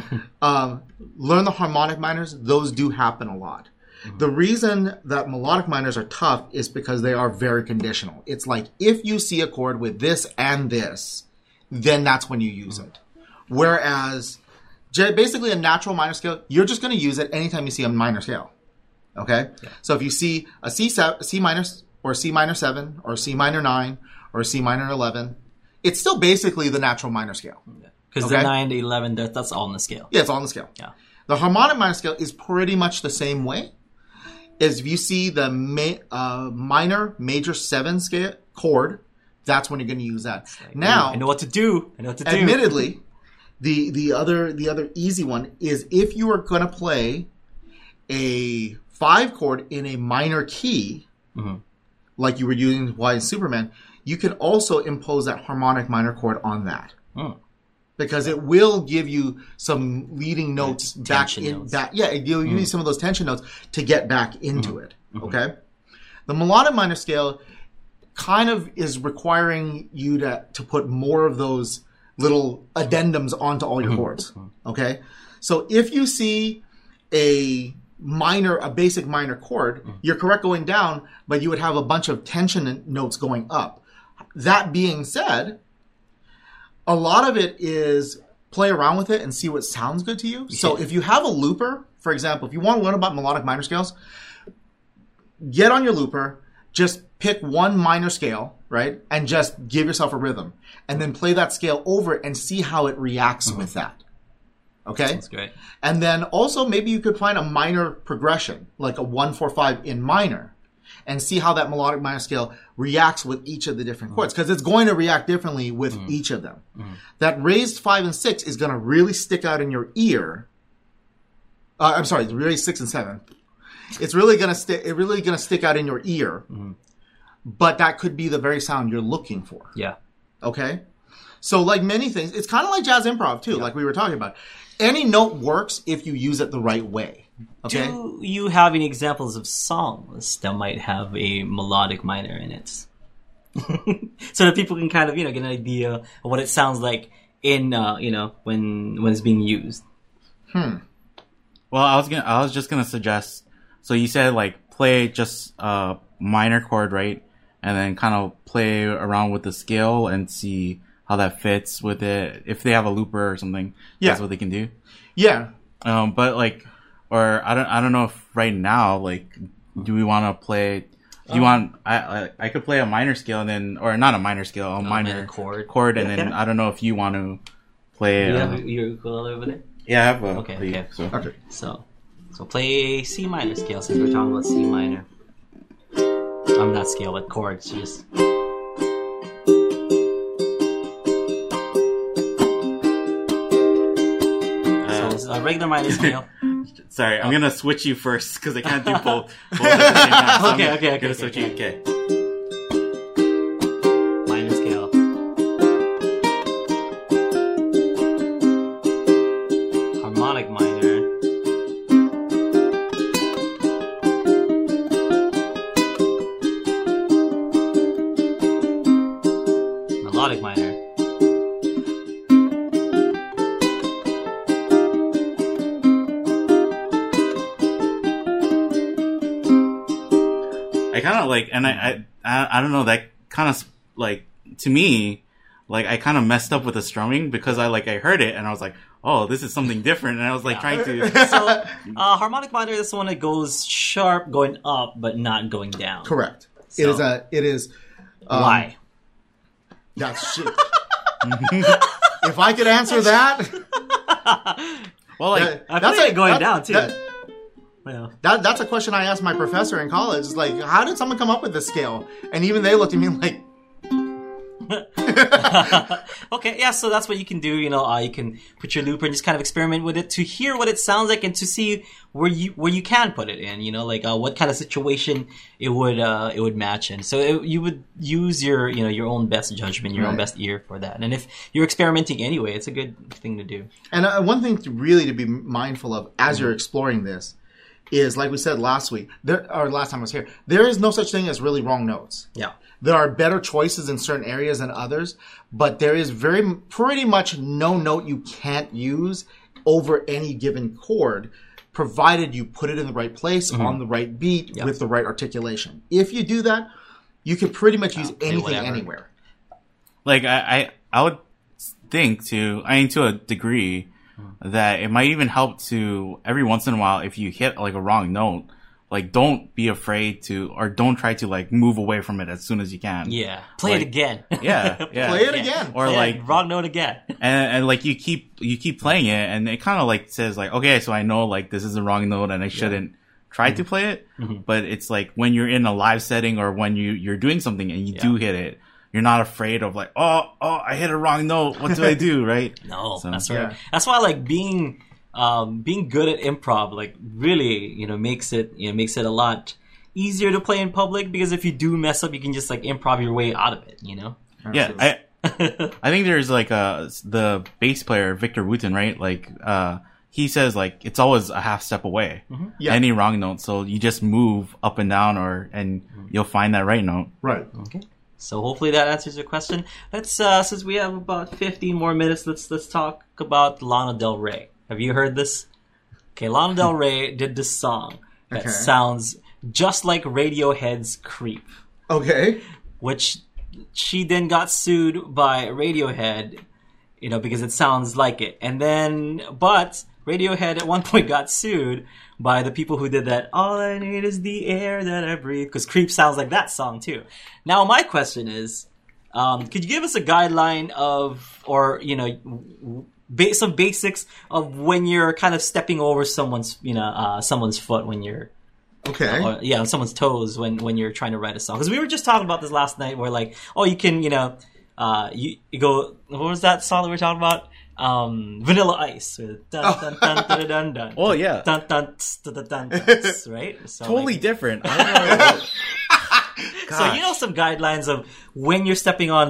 Learn the harmonic minors; those do happen a lot. The reason that melodic minors are tough is because they are very conditional. It's like, if you see a chord with this and this, then that's when you use it. Whereas, basically a natural minor scale, you're just going to use it anytime you see a minor scale. Okay? Yeah. So if you see a C minor, or C minor 7, or C minor 9, or C minor 11, it's still basically the natural minor scale. Because the 9 to 11, that's all on the scale. Yeah, it's all on the scale. Yeah. The harmonic minor scale is pretty much the same way. Is if you see the minor major 7 scale chord, that's when you're going to use that. Like, now, I know what to do. Admittedly, the other easy one is if you are going to play a 5 chord in a minor key, like you were using in Superman, you can also impose that harmonic minor chord on that. Because it will give you some leading notes back in that. Yeah, it'll give you some of those tension notes to get back into it. Okay? The melodic minor scale kind of is requiring you to put more of those little addendums onto all your chords. Okay? So if you see a basic minor chord, you're correct going down, but you would have a bunch of tension notes going up. That being said, a lot of it is play around with it and see what sounds good to you. So if you have a looper, for example, if you want to learn about melodic minor scales, get on your looper, just pick one minor scale, right? And just give yourself a rhythm. And then play that scale over it and see how it reacts with that. Okay? That's great. And then also maybe you could find a minor progression, like a 1-4-5 in minor, and see how that melodic minor scale reacts with each of the different chords, because it's going to react differently with each of them. That raised 5 and 6 is going to really stick out in your ear. I'm sorry, raised 6 and 7. It's really going to stick out in your ear. But that could be the very sound you're looking for. Yeah. Okay? So like many things, it's kind of like jazz improv too, like we were talking about. Any note works if you use it the right way. Okay? Do you have any examples of songs that might have a melodic minor in it? So that people can kind of, get an idea of what it sounds like in, when it's being used. Well, I was just gonna suggest, so you said like play just a minor chord, right? And then kind of play around with the scale and see how that fits with it. If they have a looper or something, that's what they can do. Yeah. But like, or I don't know if right now, like, do we want to play? Do you want? I could play a minor scale and then, or not a minor scale, a minor chord, and then I don't know if you want to play. You have your ukulele over there? Yeah, I have a. Okay. Okay. So play C minor scale, since we're talking about C minor. I'm not scale, but chords. Just. So a regular minor scale. Sorry, I'm gonna switch you first because I can't do both at the same time. So Okay. I'm gonna switch you. Okay. Minor scale. Harmonic minor. Melodic minor. I kind of like, and I don't know, that kind of like, to me, like I kind of messed up with the strumming because I heard it and I was like, oh, this is something different, and I was like trying to. So harmonic minor is the one that goes sharp going up but not going down. Correct. So- It is. Why? That's shit. If I could answer that, Well, like I play it going down too. Yeah. That's a question I asked my professor in college. It's like, how did someone come up with this scale? And even they looked at me like, Okay, yeah, so that's what you can do. You can put your looper and just kind of experiment with it to hear what it sounds like and to see where you can put it in. What kind of situation it would match in. So you would use your your own best judgment, your own best ear for that. And if you're experimenting anyway, it's a good thing to do. and one thing to be mindful of as you're exploring this is, like we said last week, or last time I was here, there is no such thing as really wrong notes. Yeah. There are better choices in certain areas than others, but there is pretty much no note you can't use over any given chord, provided you put it in the right place, on the right beat, with the right articulation. If you do that, you can pretty much use anything anywhere. Like I would think to a degree that it might even help to every once in a while if you hit like a wrong note, like don't be afraid to, or don't try to like move away from it as soon as you can. Yeah. Play it again. Yeah. Play it again. Or wrong note again. and like you keep playing it and it kind of like says like, okay, so I know like this is the wrong note and I shouldn't try to play it. But it's like when you're in a live setting or when you're doing something and you do hit it, you're not afraid of like, oh, I hit a wrong note. What do I do? Right? No, that's right. That's why like being good at improv, like really, makes it a lot easier to play in public, because if you do mess up, you can just like improv your way out of it, Yeah. I think there's like the bass player, Victor Wooten, right? Like, he says like, it's always a half step away. Yeah. Any wrong note. So you just move up and down and you'll find that right note. Right. Okay. So hopefully that answers your question. Let's since we have about 15 more minutes, let's talk about Lana Del Rey. Have you heard this? Okay, Lana Del Rey did this song that sounds just like Radiohead's Creep. Okay. Which she then got sued by Radiohead, because it sounds like it. But Radiohead at one point got sued by the people who did that, all I need is the air that I breathe, because Creep sounds like that song too. Now my question is, could you give us a guideline of, or, some basics of when you're kind of stepping over someone's foot when you're, on someone's toes when you're trying to write a song? Because we were just talking about this last night, where like, you can, you go, what was that song that we were talking about? Vanilla Ice. Dun, dun, dun, dun, dun, dun, Oh yeah. dun, dun, dun, dun, dun, dun, right? So, Totally different. I don't know. So some guidelines of when you're stepping on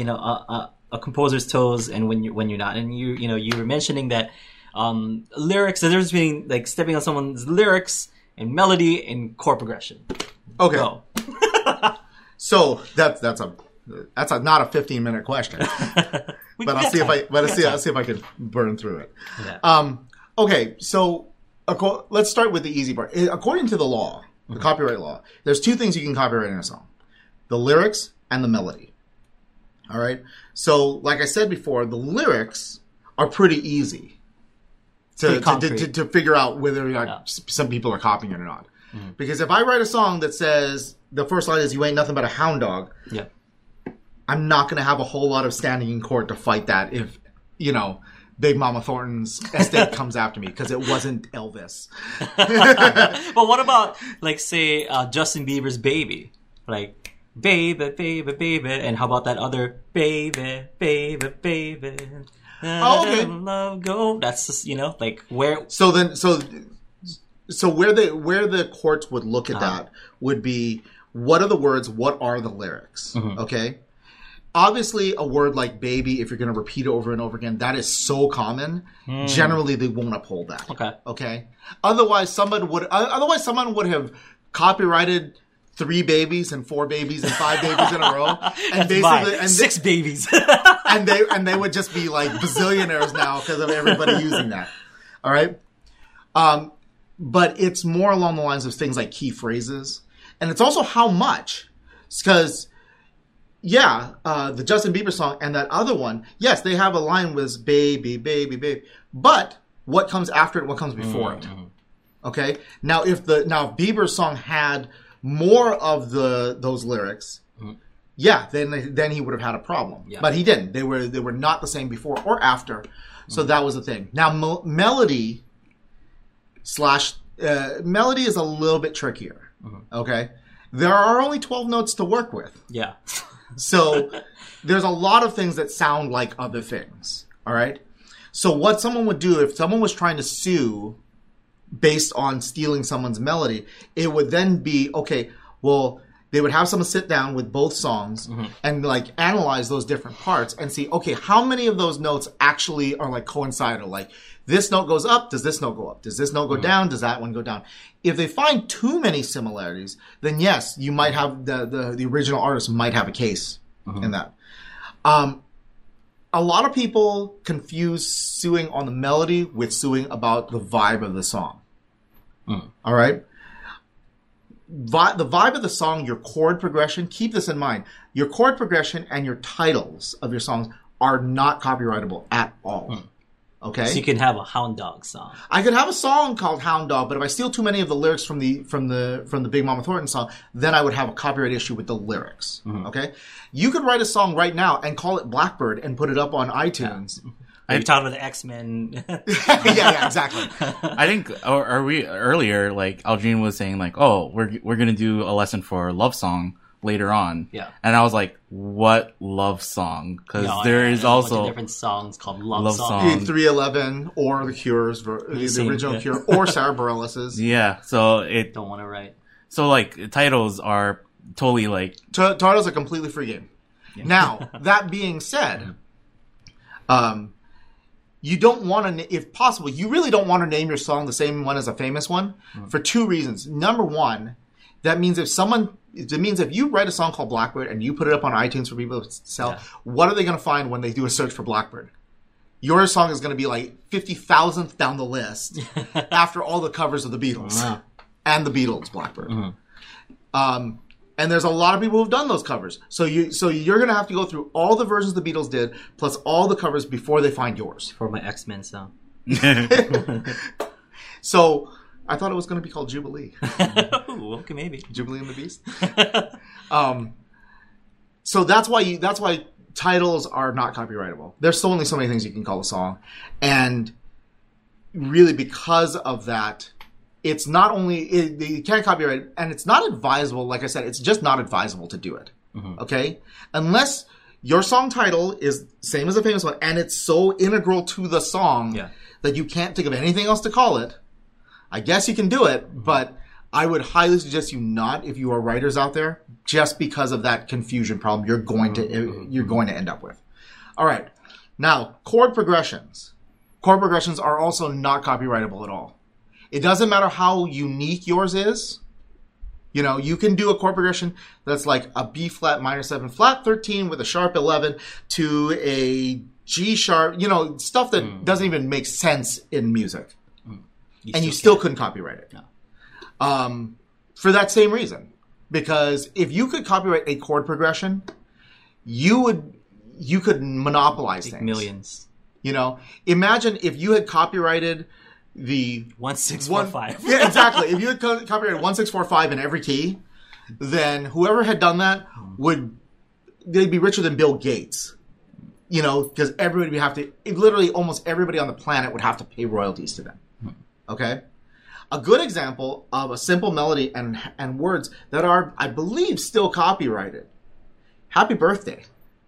a composer's toes and when you're not. And you were mentioning that lyrics, the difference between like stepping on someone's lyrics and melody and chord progression. Okay. Go. So that's not a 15-minute question. But I'll see if I can burn through it. Yeah. Okay, so let's start with the easy part. According to the law, the copyright law, there's two things you can copyright in a song: the lyrics and the melody. All right. So, like I said before, the lyrics are pretty easy to figure out whether or not some people are copying it or not. Because if I write a song that says the first line is "You ain't nothing but a hound dog," I'm not going to have a whole lot of standing in court to fight that if, Big Mama Thornton's estate comes after me, because it wasn't Elvis. But what about, like, say, Justin Bieber's Baby? Like, baby, baby, baby. And how about that other baby, baby, baby? Okay. Love go. That's just, like, where... So where the courts would look at that would be, what are the words, what are the lyrics? Okay? Obviously, a word like baby, if you're going to repeat it over and over again, that is so common. Generally, they won't uphold that. Okay. Otherwise, someone would have copyrighted 3 babies and 4 babies and 5 babies in a row, and basically 6 babies, and they would just be like bazillionaires now because of everybody using that. All right. But it's more along the lines of things like key phrases, and it's also how much, because the Justin Bieber song and that other one, yes, they have a line with baby, baby, baby. But what comes after it, what comes before it? Okay? Now, if Bieber's song had more of those lyrics, then he would have had a problem. Yeah. But he didn't. They were not the same before or after. So that was the thing. Now, melody is a little bit trickier. Okay? There are only 12 notes to work with. Yeah. So there's a lot of things that sound like other things. All right? So what someone would do if someone was trying to sue based on stealing someone's melody, it would then be, okay, well, they would have someone sit down with both songs and like analyze those different parts and see, okay, how many of those notes actually are like coincidental? Like this note goes up, does this note go up? Does this note go down? Does that one go down? If they find too many similarities, then yes, you might have the original artist might have a case in that. A lot of people confuse suing on the melody with suing about the vibe of the song. All right? The vibe of the song, your chord progression, keep this in mind. Your chord progression and your titles of your songs are not copyrightable at all. Okay? So you can have a Hound Dog song. I could have a song called Hound Dog, but if I steal too many of the lyrics from the Big Mama Thornton song, then I would have a copyright issue with the lyrics. Okay? You could write a song right now and call it Blackbird and put it up on iTunes. Are you talking about the X-Men? yeah, exactly. I think, are we earlier? Like Aldrin was saying, like, oh, we're gonna do a lesson for love song later on. Yeah. And I was like, what love song? Because there is also a bunch of different songs called love songs. 311 or The Cure's, the original Cure, or Sarah Bareilles'. Yeah. So don't want to write. So like titles are totally like titles are completely free game. Yeah. Now that being said, you don't want to, if possible, you really don't want to name your song the same one as a famous one for two reasons. Number one, that means if you write a song called Blackbird and you put it up on iTunes for people to sell, what are they going to find when they do a search for Blackbird? Your song is going to be like 50,000th down the list after all the covers of the Beatles and the Beatles Blackbird. And there's a lot of people who've done those covers. So you're going to have to go through all the versions the Beatles did, plus all the covers before they find yours. For my X-Men song. So I thought it was going to be called Jubilee. Ooh, okay, maybe. Jubilee and the Beast. So that's why titles are not copyrightable. There's only so many things you can call a song. And really because of that, it's not only, you can't copyright it, and it's not advisable, like I said, it's just not advisable to do it. Okay? Unless your song title is same as a famous one, and it's so integral to the song that you can't think of anything else to call it, I guess you can do it, but I would highly suggest you not if you are writers out there, just because of that confusion problem you're going to end up with. All right. Now, chord progressions. Chord progressions are also not copyrightable at all. It doesn't matter how unique yours is. You know, you can do a chord progression that's like a B flat minor 7 flat 13 with a sharp 11 to a G sharp, stuff that doesn't even make sense in music. You still couldn't copyright it. No. For that same reason. Because if you could copyright a chord progression, you could monopolize things. Millions. Imagine if you had copyrighted the 1645. Yeah, exactly. If you had copyrighted 1645 in every key, then whoever had done that they'd be richer than Bill Gates. Because everybody would have to, literally almost everybody on the planet would have to pay royalties to them. Okay? A good example of a simple melody and words that are, I believe, still copyrighted. Happy Birthday.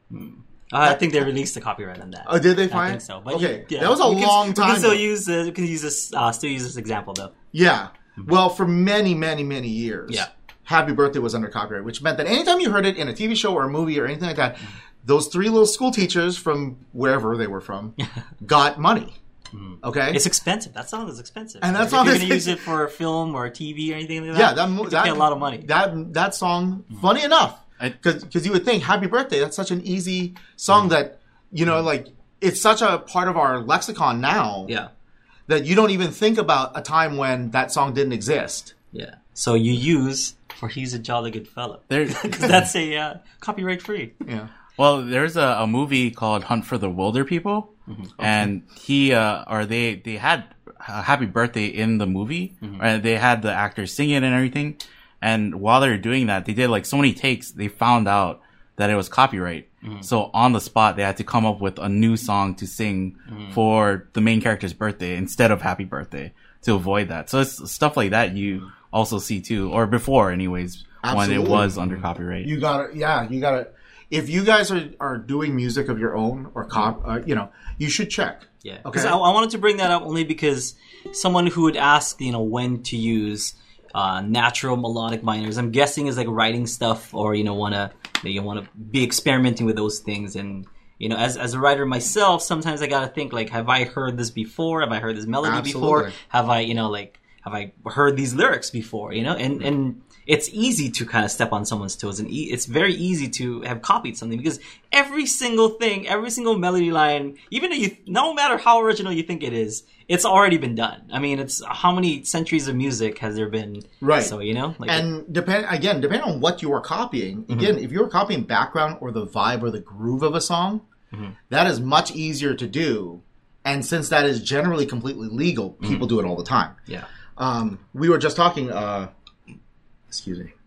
I think they released the copyright on that. Oh, did they find? I think so. But okay, that was a long time. We can still use this example though. Yeah. Well, for many, many, many years. Yeah. Happy Birthday was under copyright, which meant that anytime you heard it in a TV show or a movie or anything like that, those three little school teachers from wherever they were from got money. Okay, it's expensive. That song is expensive. And that if song you're is going to use it for a film or a TV or anything like that. Yeah, you pay a lot of money. That song, funny enough, because you would think Happy Birthday. That's such an easy song that like it's such a part of our lexicon now. Yeah, that you don't even think about a time when that song didn't exist. Yeah. So you use For he's a jolly good fellow. There's, Because that's a copyright free. Yeah. well, there's a movie called Hunt for the Wilder People, and they had Happy Birthday in the movie, and they had the actors sing it and everything. And while they were doing that, they did like so many takes, they found out that it was copyright. So on the spot, they had to come up with a new song to sing for the main character's birthday instead of Happy Birthday to avoid that. So it's stuff like that you also see too, or before anyways, Absolutely. when it was under copyright. You gotta. If you guys are doing music of your own or you should check. Yeah. Okay. Because I wanted to bring that up only because someone who would ask, when to use natural melodic minors, I'm guessing is like writing stuff or, want to be experimenting with those things. And, as a writer myself, sometimes I got to think like, have I heard this before? Have I heard this melody Absolutely. before? Have I, have I heard these lyrics before? And it's easy to kind of step on someone's toes, and it's very easy to have copied something because every single thing, every single melody line, even if no matter how original you think it is, it's already been done. I mean, it's how many centuries of music has there been? Right. So and depending on what you are copying, again, if you're copying background or the vibe or the groove of a song, that is much easier to do. And since that is generally completely legal, people do it all the time. Yeah. We were just talking. Excuse me.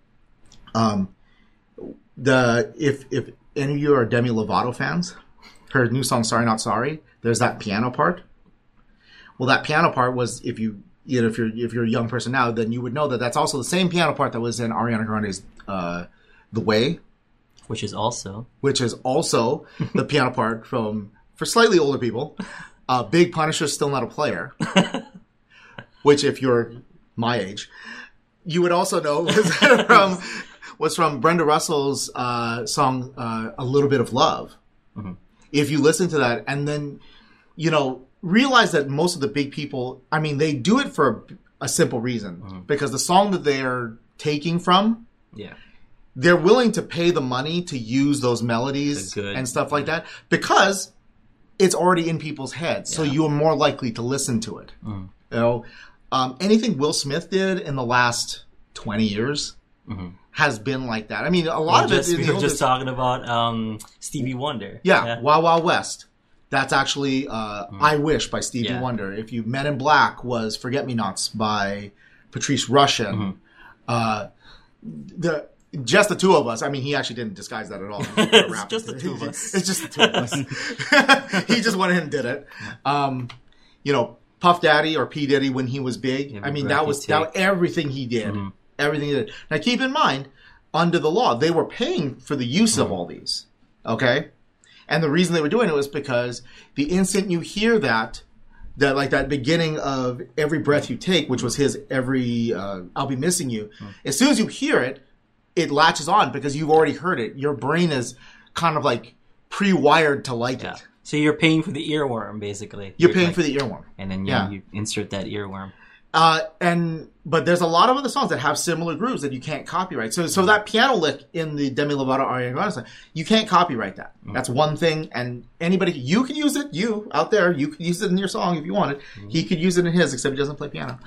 If any of you are Demi Lovato fans, her new song "Sorry Not Sorry," there's that piano part. Well, that piano part was if you're a young person now, then you would know that that's also the same piano part that was in Ariana Grande's "The Way," which is also the piano part for slightly older people. Big Punisher's Still Not a Player, which if you're my age, you would also know was from Brenda Russell's song "A Little Bit of Love." If you listen to that and then realize that most of the big people, I mean, they do it for a simple reason because the song that they're taking from, they're willing to pay the money to use those melodies and stuff like that because it's already in people's heads. So you are more likely to listen to it. Anything Will Smith did in the last 20 years has been like that. I mean, a lot of it. We were just talking about Stevie Wonder. Yeah, Wild Wild West. That's actually I Wish by Stevie Wonder. If You Men in Black was Forget Me Nots by Patrice Rushen. Just the two of us. I mean, he actually didn't disguise that at all. It's just the two of us. It's just the two of us. He just went ahead and did it. Puff Daddy or P. Diddy when he was big. I mean, that was everything he did. Everything he did. Now, keep in mind, under the law, they were paying for the use of all these. Okay? And the reason they were doing it was because the instant you hear that beginning of Every Breath You Take, which was his I'll Be Missing You, as soon as you hear it, it latches on because you've already heard it. Your brain is kind of like pre-wired to like it. So you're paying for the earworm, basically. You're paying for the earworm. And then you insert that earworm. But there's a lot of other songs that have similar grooves that you can't copyright. So that piano lick in the Demi Lovato Ariana Grande song, you can't copyright that. That's one thing, and anybody, you can use it. You out there, you could use it in your song if you wanted. He could use it in his, except he doesn't play piano.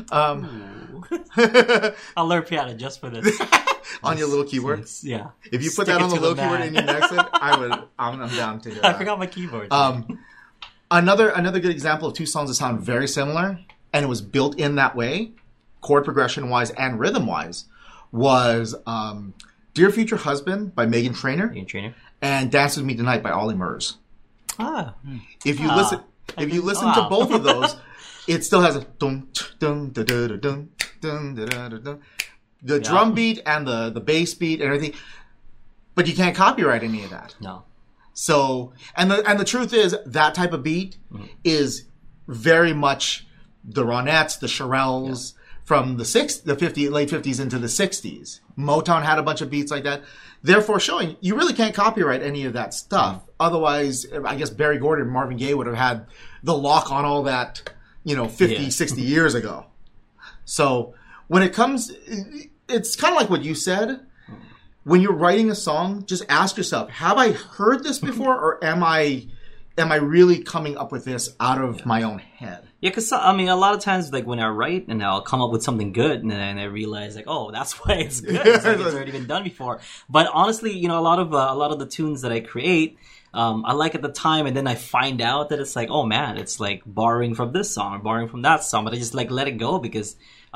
I'll learn piano just for this. On your little keyboard. Yeah. If you put that on the little keyboard in your next one, I'm down to do that. I forgot my keyboard. Another good example of two songs that sound very similar, and it was built in that way, chord progression wise and rhythm wise, was Dear Future Husband by Meghan Trainor. And Dance With Me Tonight by Ollie Murs. If you listen to both of those, it still has a dun dun dun dun dun dun dun dun. The drum beat and the bass beat and everything, but you can't copyright any of that. No. So, and the truth is that type of beat is very much the Ronettes, the Shirelles from the late 50s into the 60s. Motown had a bunch of beats like that. Therefore, showing you really can't copyright any of that stuff. Otherwise, I guess Barry Gordy and Marvin Gaye would have had the lock on all that, 50, 60 years ago. So when it comes, it's kind of like what you said. When you're writing a song, just ask yourself, have I heard this before or am I am I really coming up with this out of my own head? Yeah, because I mean, a lot of times, like when I write and I'll come up with something good, and then I realize, like, oh, that's why it's good. It's like it's already been done before. But honestly, you know, a lot of the tunes that I create, I like at the time, and then I find out that it's like, oh man, it's like borrowing from this song or borrowing from that song, but I just like let it go because.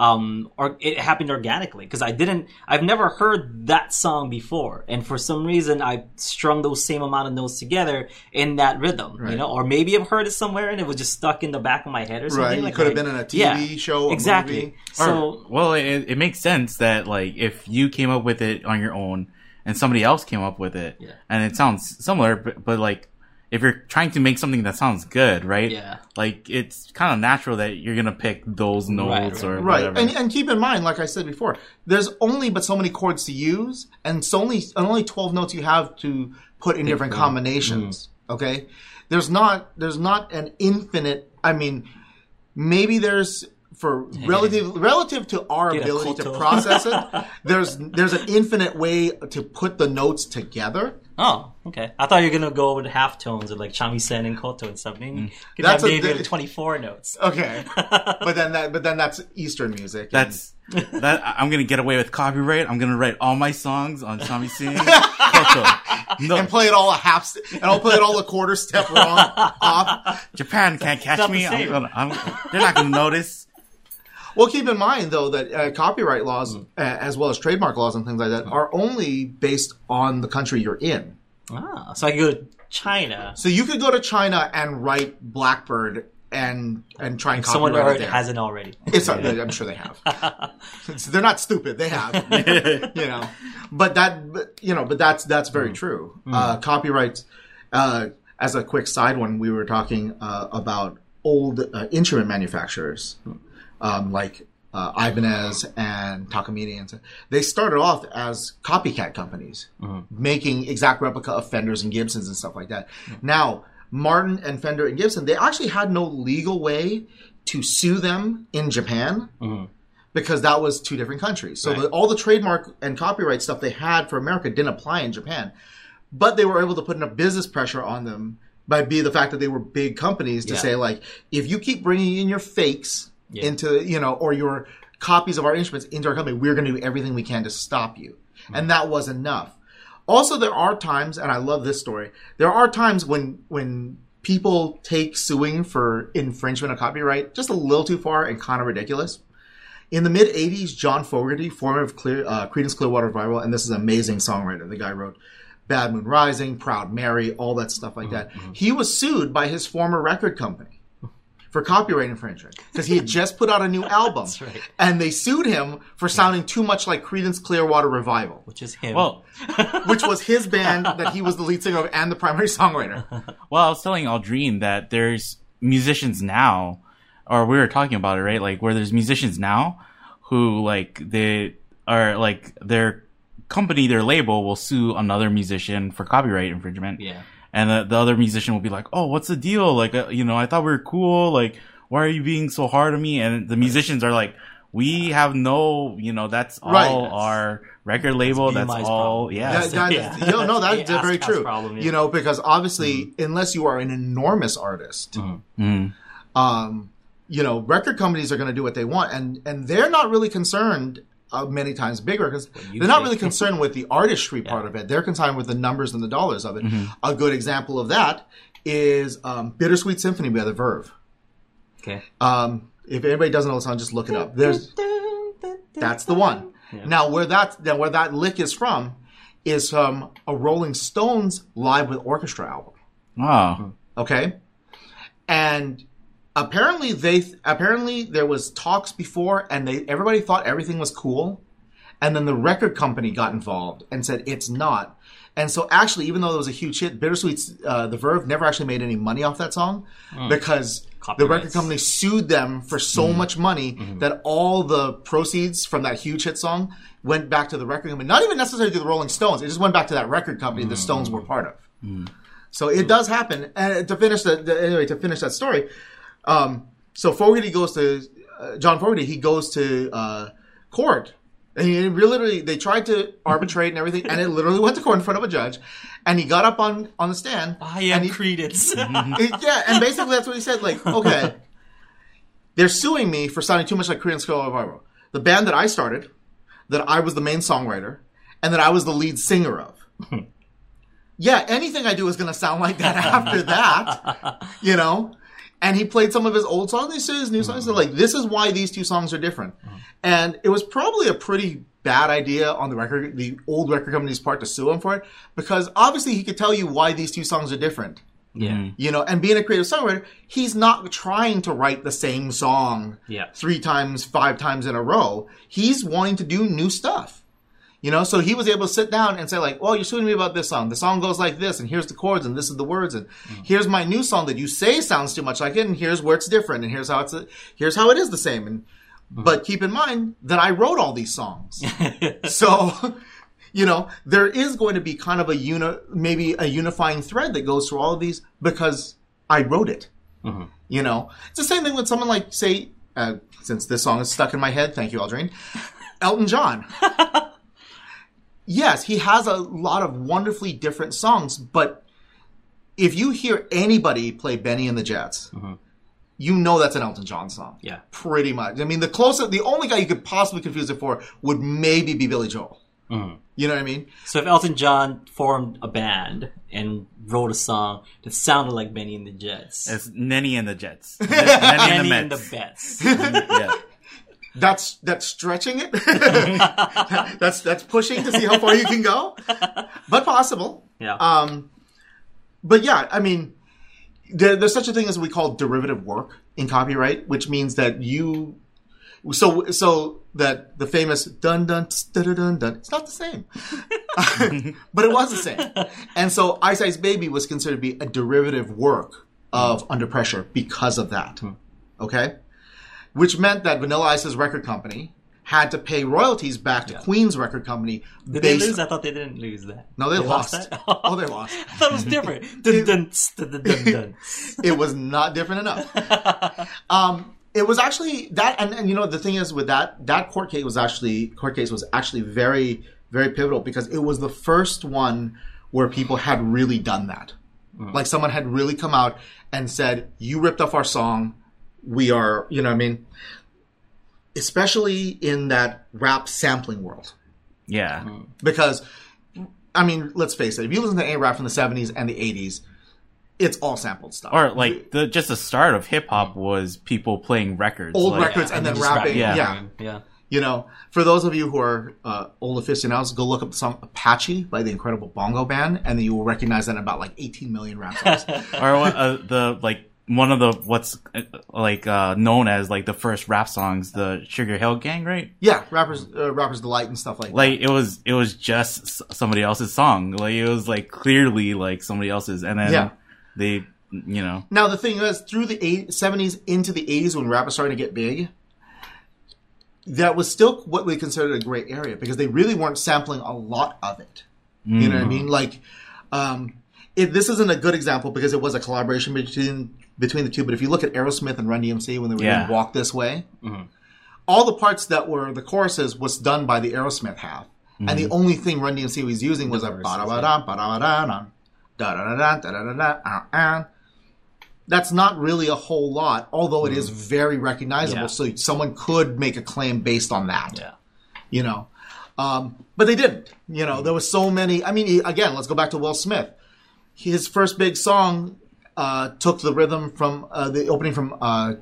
Or it happened organically because I've never heard that song before, and for some reason I strung those same amount of notes together in that rhythm, you know, or maybe I've heard it somewhere and it was just stuck in the back of my head or something. Right, like it could have been in a TV show, exactly. Movie. So, well, it makes sense that like if you came up with it on your own and somebody else came up with it, and it sounds similar, but like. If you're trying to make something that sounds good, right? Yeah. Like, it's kind of natural that you're going to pick those notes or whatever. And keep in mind, like I said before, there's only but so many chords to use, and only 12 notes you have to put in different combinations. Okay? There's not an infinite, I mean, maybe there's, for relative to our ability to process it, there's an infinite way to put the notes together. Oh, okay. I thought you were gonna go with half tones or like shamisen and koto and stuff. I mean, you could have maybe 24 notes. Okay, but then that's Eastern music. That I'm gonna get away with copyright. I'm gonna write all my songs on shamisen, koto, and play it all and I'll play it all a quarter step wrong off. Japan can't catch me. They're not gonna notice. Well, keep in mind, though, that copyright laws, as well as trademark laws and things like that, are only based on the country you're in. Ah, so I could go to China. So you could go to China and write Blackbird and try and copyright someone it there. hasn't already. I'm sure they have. They're not stupid. They have. You know, but that's very true. Copyrights. As a quick side one, we were talking about old instrument manufacturers. Like Ibanez and Takamine, and they started off as copycat companies, making exact replica of Fenders and Gibsons and stuff like that. Now, Martin and Fender and Gibson, they actually had no legal way to sue them in Japan because that was two different countries. So all the trademark and copyright stuff they had for America didn't apply in Japan, but they were able to put enough business pressure on them by the fact that they were big companies to say, like, if you keep bringing in your fakes into, you know, or your copies of our instruments into our company, we're going to do everything we can to stop you. And that was enough. Also, there are times, and I love this story, there are times when people take suing for infringement of copyright just a little too far and kind of ridiculous. In the mid-'80s, John Fogerty, former of Creedence Clearwater Revival, and this is an amazing songwriter. The guy wrote Bad Moon Rising, Proud Mary, all that stuff like that. He was sued by his former record company for copyright infringement because he had just put out a new album. That's right. And they sued him for sounding too much like Creedence Clearwater Revival. Which is him. Well, which was his band that he was the lead singer of and the primary songwriter. Well, I was telling Aldrine that there's musicians now, or we were talking about it, right? Like where there's musicians now who like they are like their company, their label will sue another musician for copyright infringement. Yeah. And the other musician will be like, "Oh, what's the deal? Like, you know, I thought we were cool. Like, why are you being so hard on me?" And the musicians are like, "We have no, you know, that's all our record label. That's all, problem. That's very true. Problem, you know, because obviously, unless you are an enormous artist, you know, record companies are going to do what they want, and they're not really concerned. Many times bigger because they're not really concerned with the artistry part of it. They're concerned with the numbers and the dollars of it. A good example of that is Bittersweet Symphony by The Verve. Okay. If anybody doesn't know the song, just look it up. That's the one. Yeah. Now where that lick is from a Rolling Stones Live with Orchestra album. Wow. Okay. And Apparently there was talks before, and everybody thought everything was cool, and then the record company got involved and said it's not. And so actually, even though it was a huge hit, Bittersweet's The Verve never actually made any money off that song because the record company sued them for so much money that all the proceeds from that huge hit song went back to the record company. Not even necessarily to the Rolling Stones; it just went back to that record company the Stones were part of. So it does happen. And to finish that story. So Fogerty goes to John Fogerty. He goes to court And he literally, they tried to arbitrate and everything, and it literally went to court in front of a judge. And he got up on the stand. I am Credence. Yeah, and basically that's what he said. Like, okay, they're suing me for sounding too much like Creedence Clearwater, the band that I started, that I was the main songwriter, and that I was the lead singer of. Yeah, anything I do is going to sound like that after that, you know? And he played some of his old songs. He said his new songs. They're like, this is why these two songs are different. And it was probably a pretty bad idea on the old record company's part to sue him for it, because obviously he could tell you why these two songs are different. Yeah. You know, and being a creative songwriter, he's not trying to write the same song 3 times, 5 times in a row. He's wanting to do new stuff. You know, so he was able to sit down and say like, well, you're suing me about this song. The song goes like this, and here's the chords, and this is the words, and here's my new song that you say sounds too much like it, and here's where it's different, and here's how it is the same. And but keep in mind that I wrote all these songs. So, you know, there is going to be kind of maybe a unifying thread that goes through all of these because I wrote it. You know, it's the same thing with someone like, say, since this song is stuck in my head, thank you, Aldrin, Elton John. Yes, he has a lot of wonderfully different songs, but if you hear anybody play Benny and the Jets, you know that's an Elton John song. Yeah. Pretty much. I mean, the only guy you could possibly confuse it for would maybe be Billy Joel. You know what I mean? So if Elton John formed a band and wrote a song that sounded like Benny and the Jets. It's Nenny and the Jets. Nenny and the Bets. Yeah. That's stretching it. that's pushing to see how far you can go, but possible. Yeah. But yeah, I mean, there's such a thing as we call derivative work in copyright, which means that so that the famous dun dun dun dun dun, it's not the same, but it was the same. And so Ice Ice Baby was considered to be a derivative work of Under Pressure because of that. Okay. Which meant that Vanilla Ice's record company had to pay royalties back to Queen's record company. Did they lose? I thought they didn't lose that. No, they lost. That? Oh, they lost. I thought it was different. Dun, dun, dun, dun, dun. It was not different enough. It was actually that, and you know the thing is with that court case was actually very, very pivotal because it was the first one where people had really done that. Like someone had really come out and said, "You ripped off our song. We are," you know what I mean? Especially in that rap sampling world. Yeah. Because, I mean, let's face it, if you listen to any rap from the 70s and the 80s, it's all sampled stuff. Or like just the start of hip hop was people playing records. Old records and then rapping. Yeah. You know, for those of you who are old aficionados, go look up the song Apache by the Incredible Bongo Band, and then you will recognize that in about like 18 million rap songs. Or one of the what's known as like the first rap songs, the Sugar Hill Gang, right? Yeah, Rappers Delight and stuff like that. Like it was just somebody else's song. Like it was like clearly like somebody else's, and then they, you know. Now the thing is, through the 70s into the 80s when rap was starting to get big, that was still what we considered a gray area because they really weren't sampling a lot of it. You know what I mean? Like, this isn't a good example because it was a collaboration between the two, but if you look at Aerosmith and Run DMC when they were doing Walk This Way, all the parts that were the choruses was done by the Aerosmith half. And the only thing Run DMC was using was a ba-da-ba-da, ba-da-ba-da, da-da-da-da, da-da-da-da. That's not really a whole lot, although it is very recognizable, so someone could make a claim based on that. Yeah. You know? But they didn't. You know, there was so many. I mean, again, let's go back to Will Smith. His first big song took the rhythm from the opening from I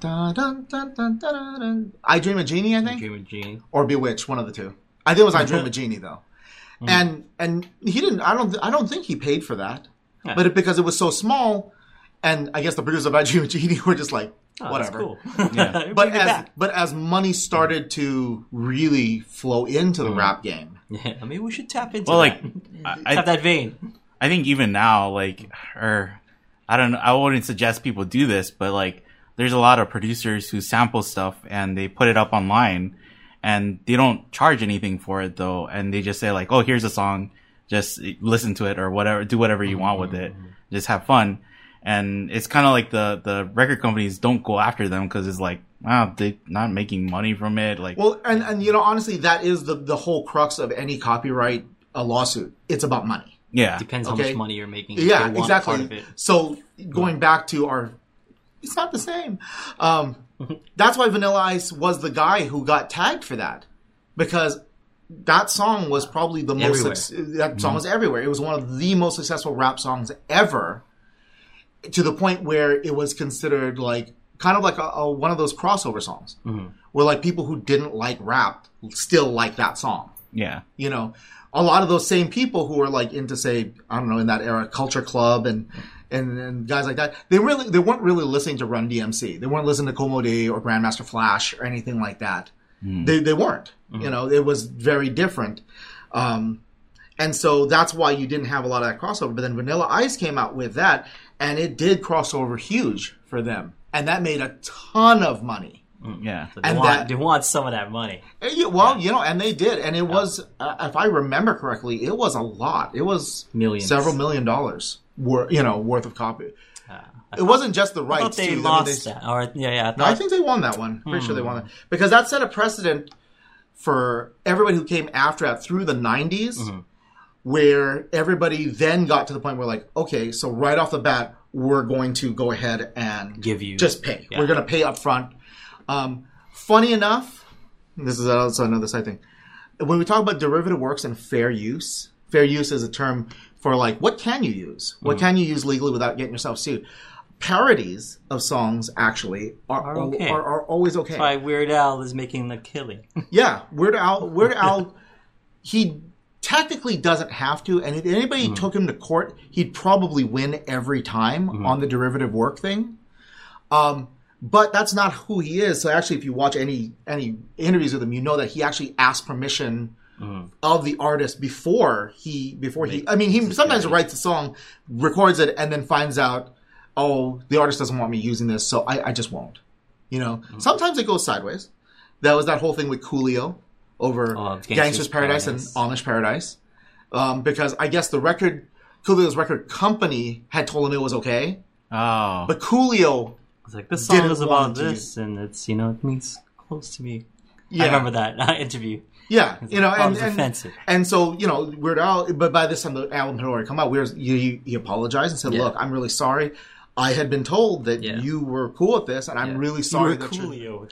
Dream of Jeannie, I think? I Dream of Jeannie. Or Bewitched, one of the two. I think it was I Dream of Jeannie, though. And he didn't, I don't think he paid for that. Yeah. But because it was so small, and I guess the producers of I Dream of Jeannie were just like, whatever. That's cool. But as money started to really flow into the rap game. Yeah, I mean, we should tap into that. Tap that vein. I think even now, like, or I don't know, I wouldn't suggest people do this, but like, there's a lot of producers who sample stuff and they put it up online and they don't charge anything for it though. And they just say like, oh, here's a song, just listen to it or whatever, do whatever you want with it. Just have fun. And it's kind of like the record companies don't go after them because it's like, Wow, they not making money from it. Like, Well, and you know, honestly, that is the whole crux of any copyright lawsuit. It's about money. yeah, Depends how Okay. much money you're making. Yeah, They want part of exactly. it. So going back to it's not the same. That's why Vanilla Ice was the guy who got tagged for that, because that song was probably the most. Everywhere. That song was everywhere. It was one of the most successful rap songs ever, to the point where it was considered like kind of like a one of those crossover songs, where like people who didn't like rap still like that song. yeah. You know, a lot of those same people who were like into, say, I don't know, in that era, Culture Club and guys like that, they weren't really listening to Run DMC. They weren't listening to Como Day or Grandmaster Flash or anything like that. They weren't. You know, it was very different. And so that's why you didn't have a lot of that crossover. But then Vanilla Ice came out with that, and it did cross over huge for them. And that made a ton of money. Yeah. So And they want some of that money. Well, you know, and they did. And it was, if I remember correctly, it was a lot. It was Millions. several $1 million worth of copy. I It wasn't just the thought rights, they too. lost that. Or, yeah. No, I think they won that one. Pretty sure they won that. Because that set a precedent for everybody who came after that through the 90s, where everybody then got to the point where, like, okay, so right off the bat, we're going to go ahead and Give you- just pay. Yeah. We're going to pay up front. Funny enough, this is also another side thing. When we talk about derivative works and fair use is a term for, like, what can you use? What can you use legally without getting yourself sued? Parodies of songs actually are okay. are always okay. That's why Weird Al is making the killing. Yeah, Weird Al, he technically doesn't have to, and if anybody took him to court, he'd probably win every time on the derivative work thing. But that's not who he is. So actually, if you watch any interviews with him, you know that he actually asked permission of the artist before he. I mean, he sometimes writes a song, records it, and then finds out, oh, the artist doesn't want me using this, so I just won't. You know, sometimes it goes sideways. That was that whole thing with Coolio over Gangster's Paradise and Amish Paradise. Because I guess Coolio's record company had told him it was okay. Oh. But Coolio It's like, this song didn't is want about to this, and it's, it means close to me. Yeah. I remember that interview. Yeah, That was offensive. And so, Weird Al, but by this time the album had already come out, he apologized and said, look, I'm really sorry. I had been told that you were cool with this, and I'm really sorry that Coolio.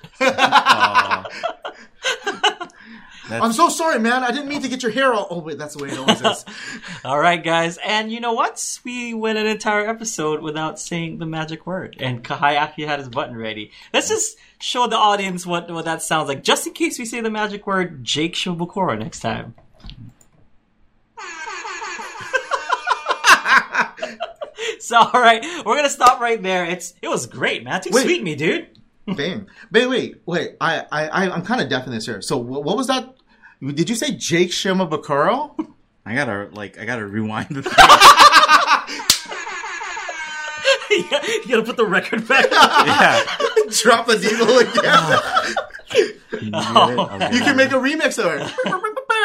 I'm so sorry, man. I didn't mean to get your hair all... Oh, wait, that's the way it always is. All right, guys. And you know what? We went an entire episode without saying the magic word. And Kahai actually had his button ready. Let's just show the audience what that sounds like. Just in case we say the magic word, Jake Shimabukuro next time. So, all right. We're going to stop right there. It was great, man. Too sweet me, dude. Dang. Wait. I'm kind of deaf in this here. So what was that? Did you say Jake Shimabukuro? I gotta rewind the thing. You gotta put the record back. Yeah. Drop the needle again. You can make a remix of it.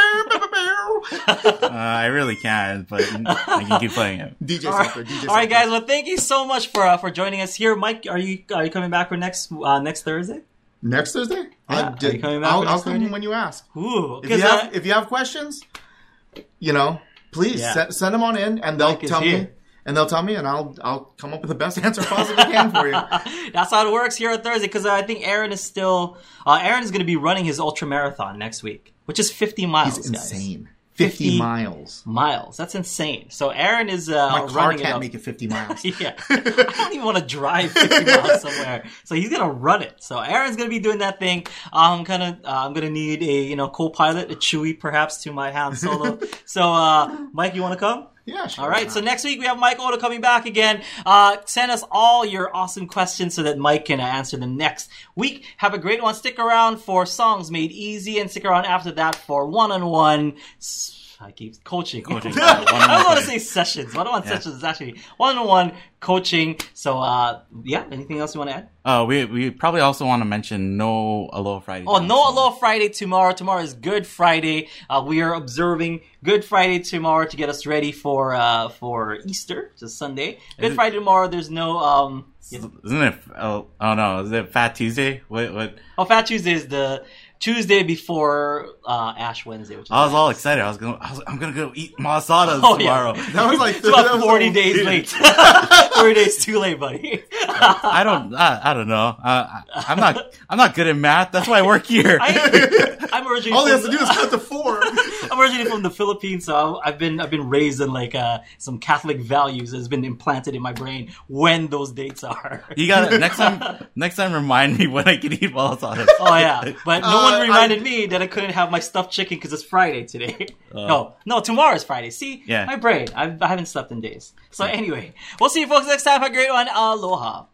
I really can't, but I can keep playing it. DJ All Software, DJ right, guys. Well, thank you so much for joining us here, Mike. Are you coming back for next Thursday? Next Thursday? Yeah. Are you coming back I'll next come Thursday? when you ask. Ooh, If you have questions, please send them on in, and they'll Mike is tell me. here. And they'll tell me, and I'll come up with the best answer possible I can for you. That's how it works here on Thursday, because I think Aaron is still Aaron is going to be running his ultra marathon next week, which is 50 miles. He's insane. Guys. 50 miles. Miles. That's insane. So Aaron is My car running can't it make it 50 miles. Yeah. I don't even want to drive 50 miles somewhere. So he's going to run it. So Aaron's going to be doing that thing. I'm going to need a, co-pilot, a Chewie perhaps to my Han Solo. So, Mike, you want to come? Yeah, sure. All right, so next week we have Mike Oda coming back again. Send us all your awesome questions so that Mike can answer them next week. Have a great one. Stick around for Songs Made Easy, and stick around after that for one-on-one. I keep coaching. I don't want to say sessions. One-on-one sessions is actually one-on-one coaching. So, anything else you want to add? We probably also want to mention No Aloha Friday. Oh, No Aloha Friday tomorrow. Tomorrow is Good Friday. We are observing Good Friday tomorrow to get us ready for Easter, just Sunday. Good Friday tomorrow. There's no Isn't it? Oh no, is it Fat Tuesday? What? Oh, Fat Tuesday is the Tuesday before Ash Wednesday. Which is I was all excited. I'm gonna go eat masadas yeah. tomorrow. That was like It's about that was 40 like- days late. 40 days too late, buddy. I don't know. I'm not good at math. That's why I work here. I'm originally All he has from- to do is cut to 4. I'm originally from the Philippines, so I've been raised in like some Catholic values that's been implanted in my brain when those dates are. You got next time. Remind me when I can eat masadas. Oh yeah, but no one reminded me that I couldn't have my stuffed chicken because it's Friday today. No, tomorrow's Friday. See, Yeah. my brain. I haven't slept in days. So anyway, we'll see you folks next time. Have a great one. Aloha.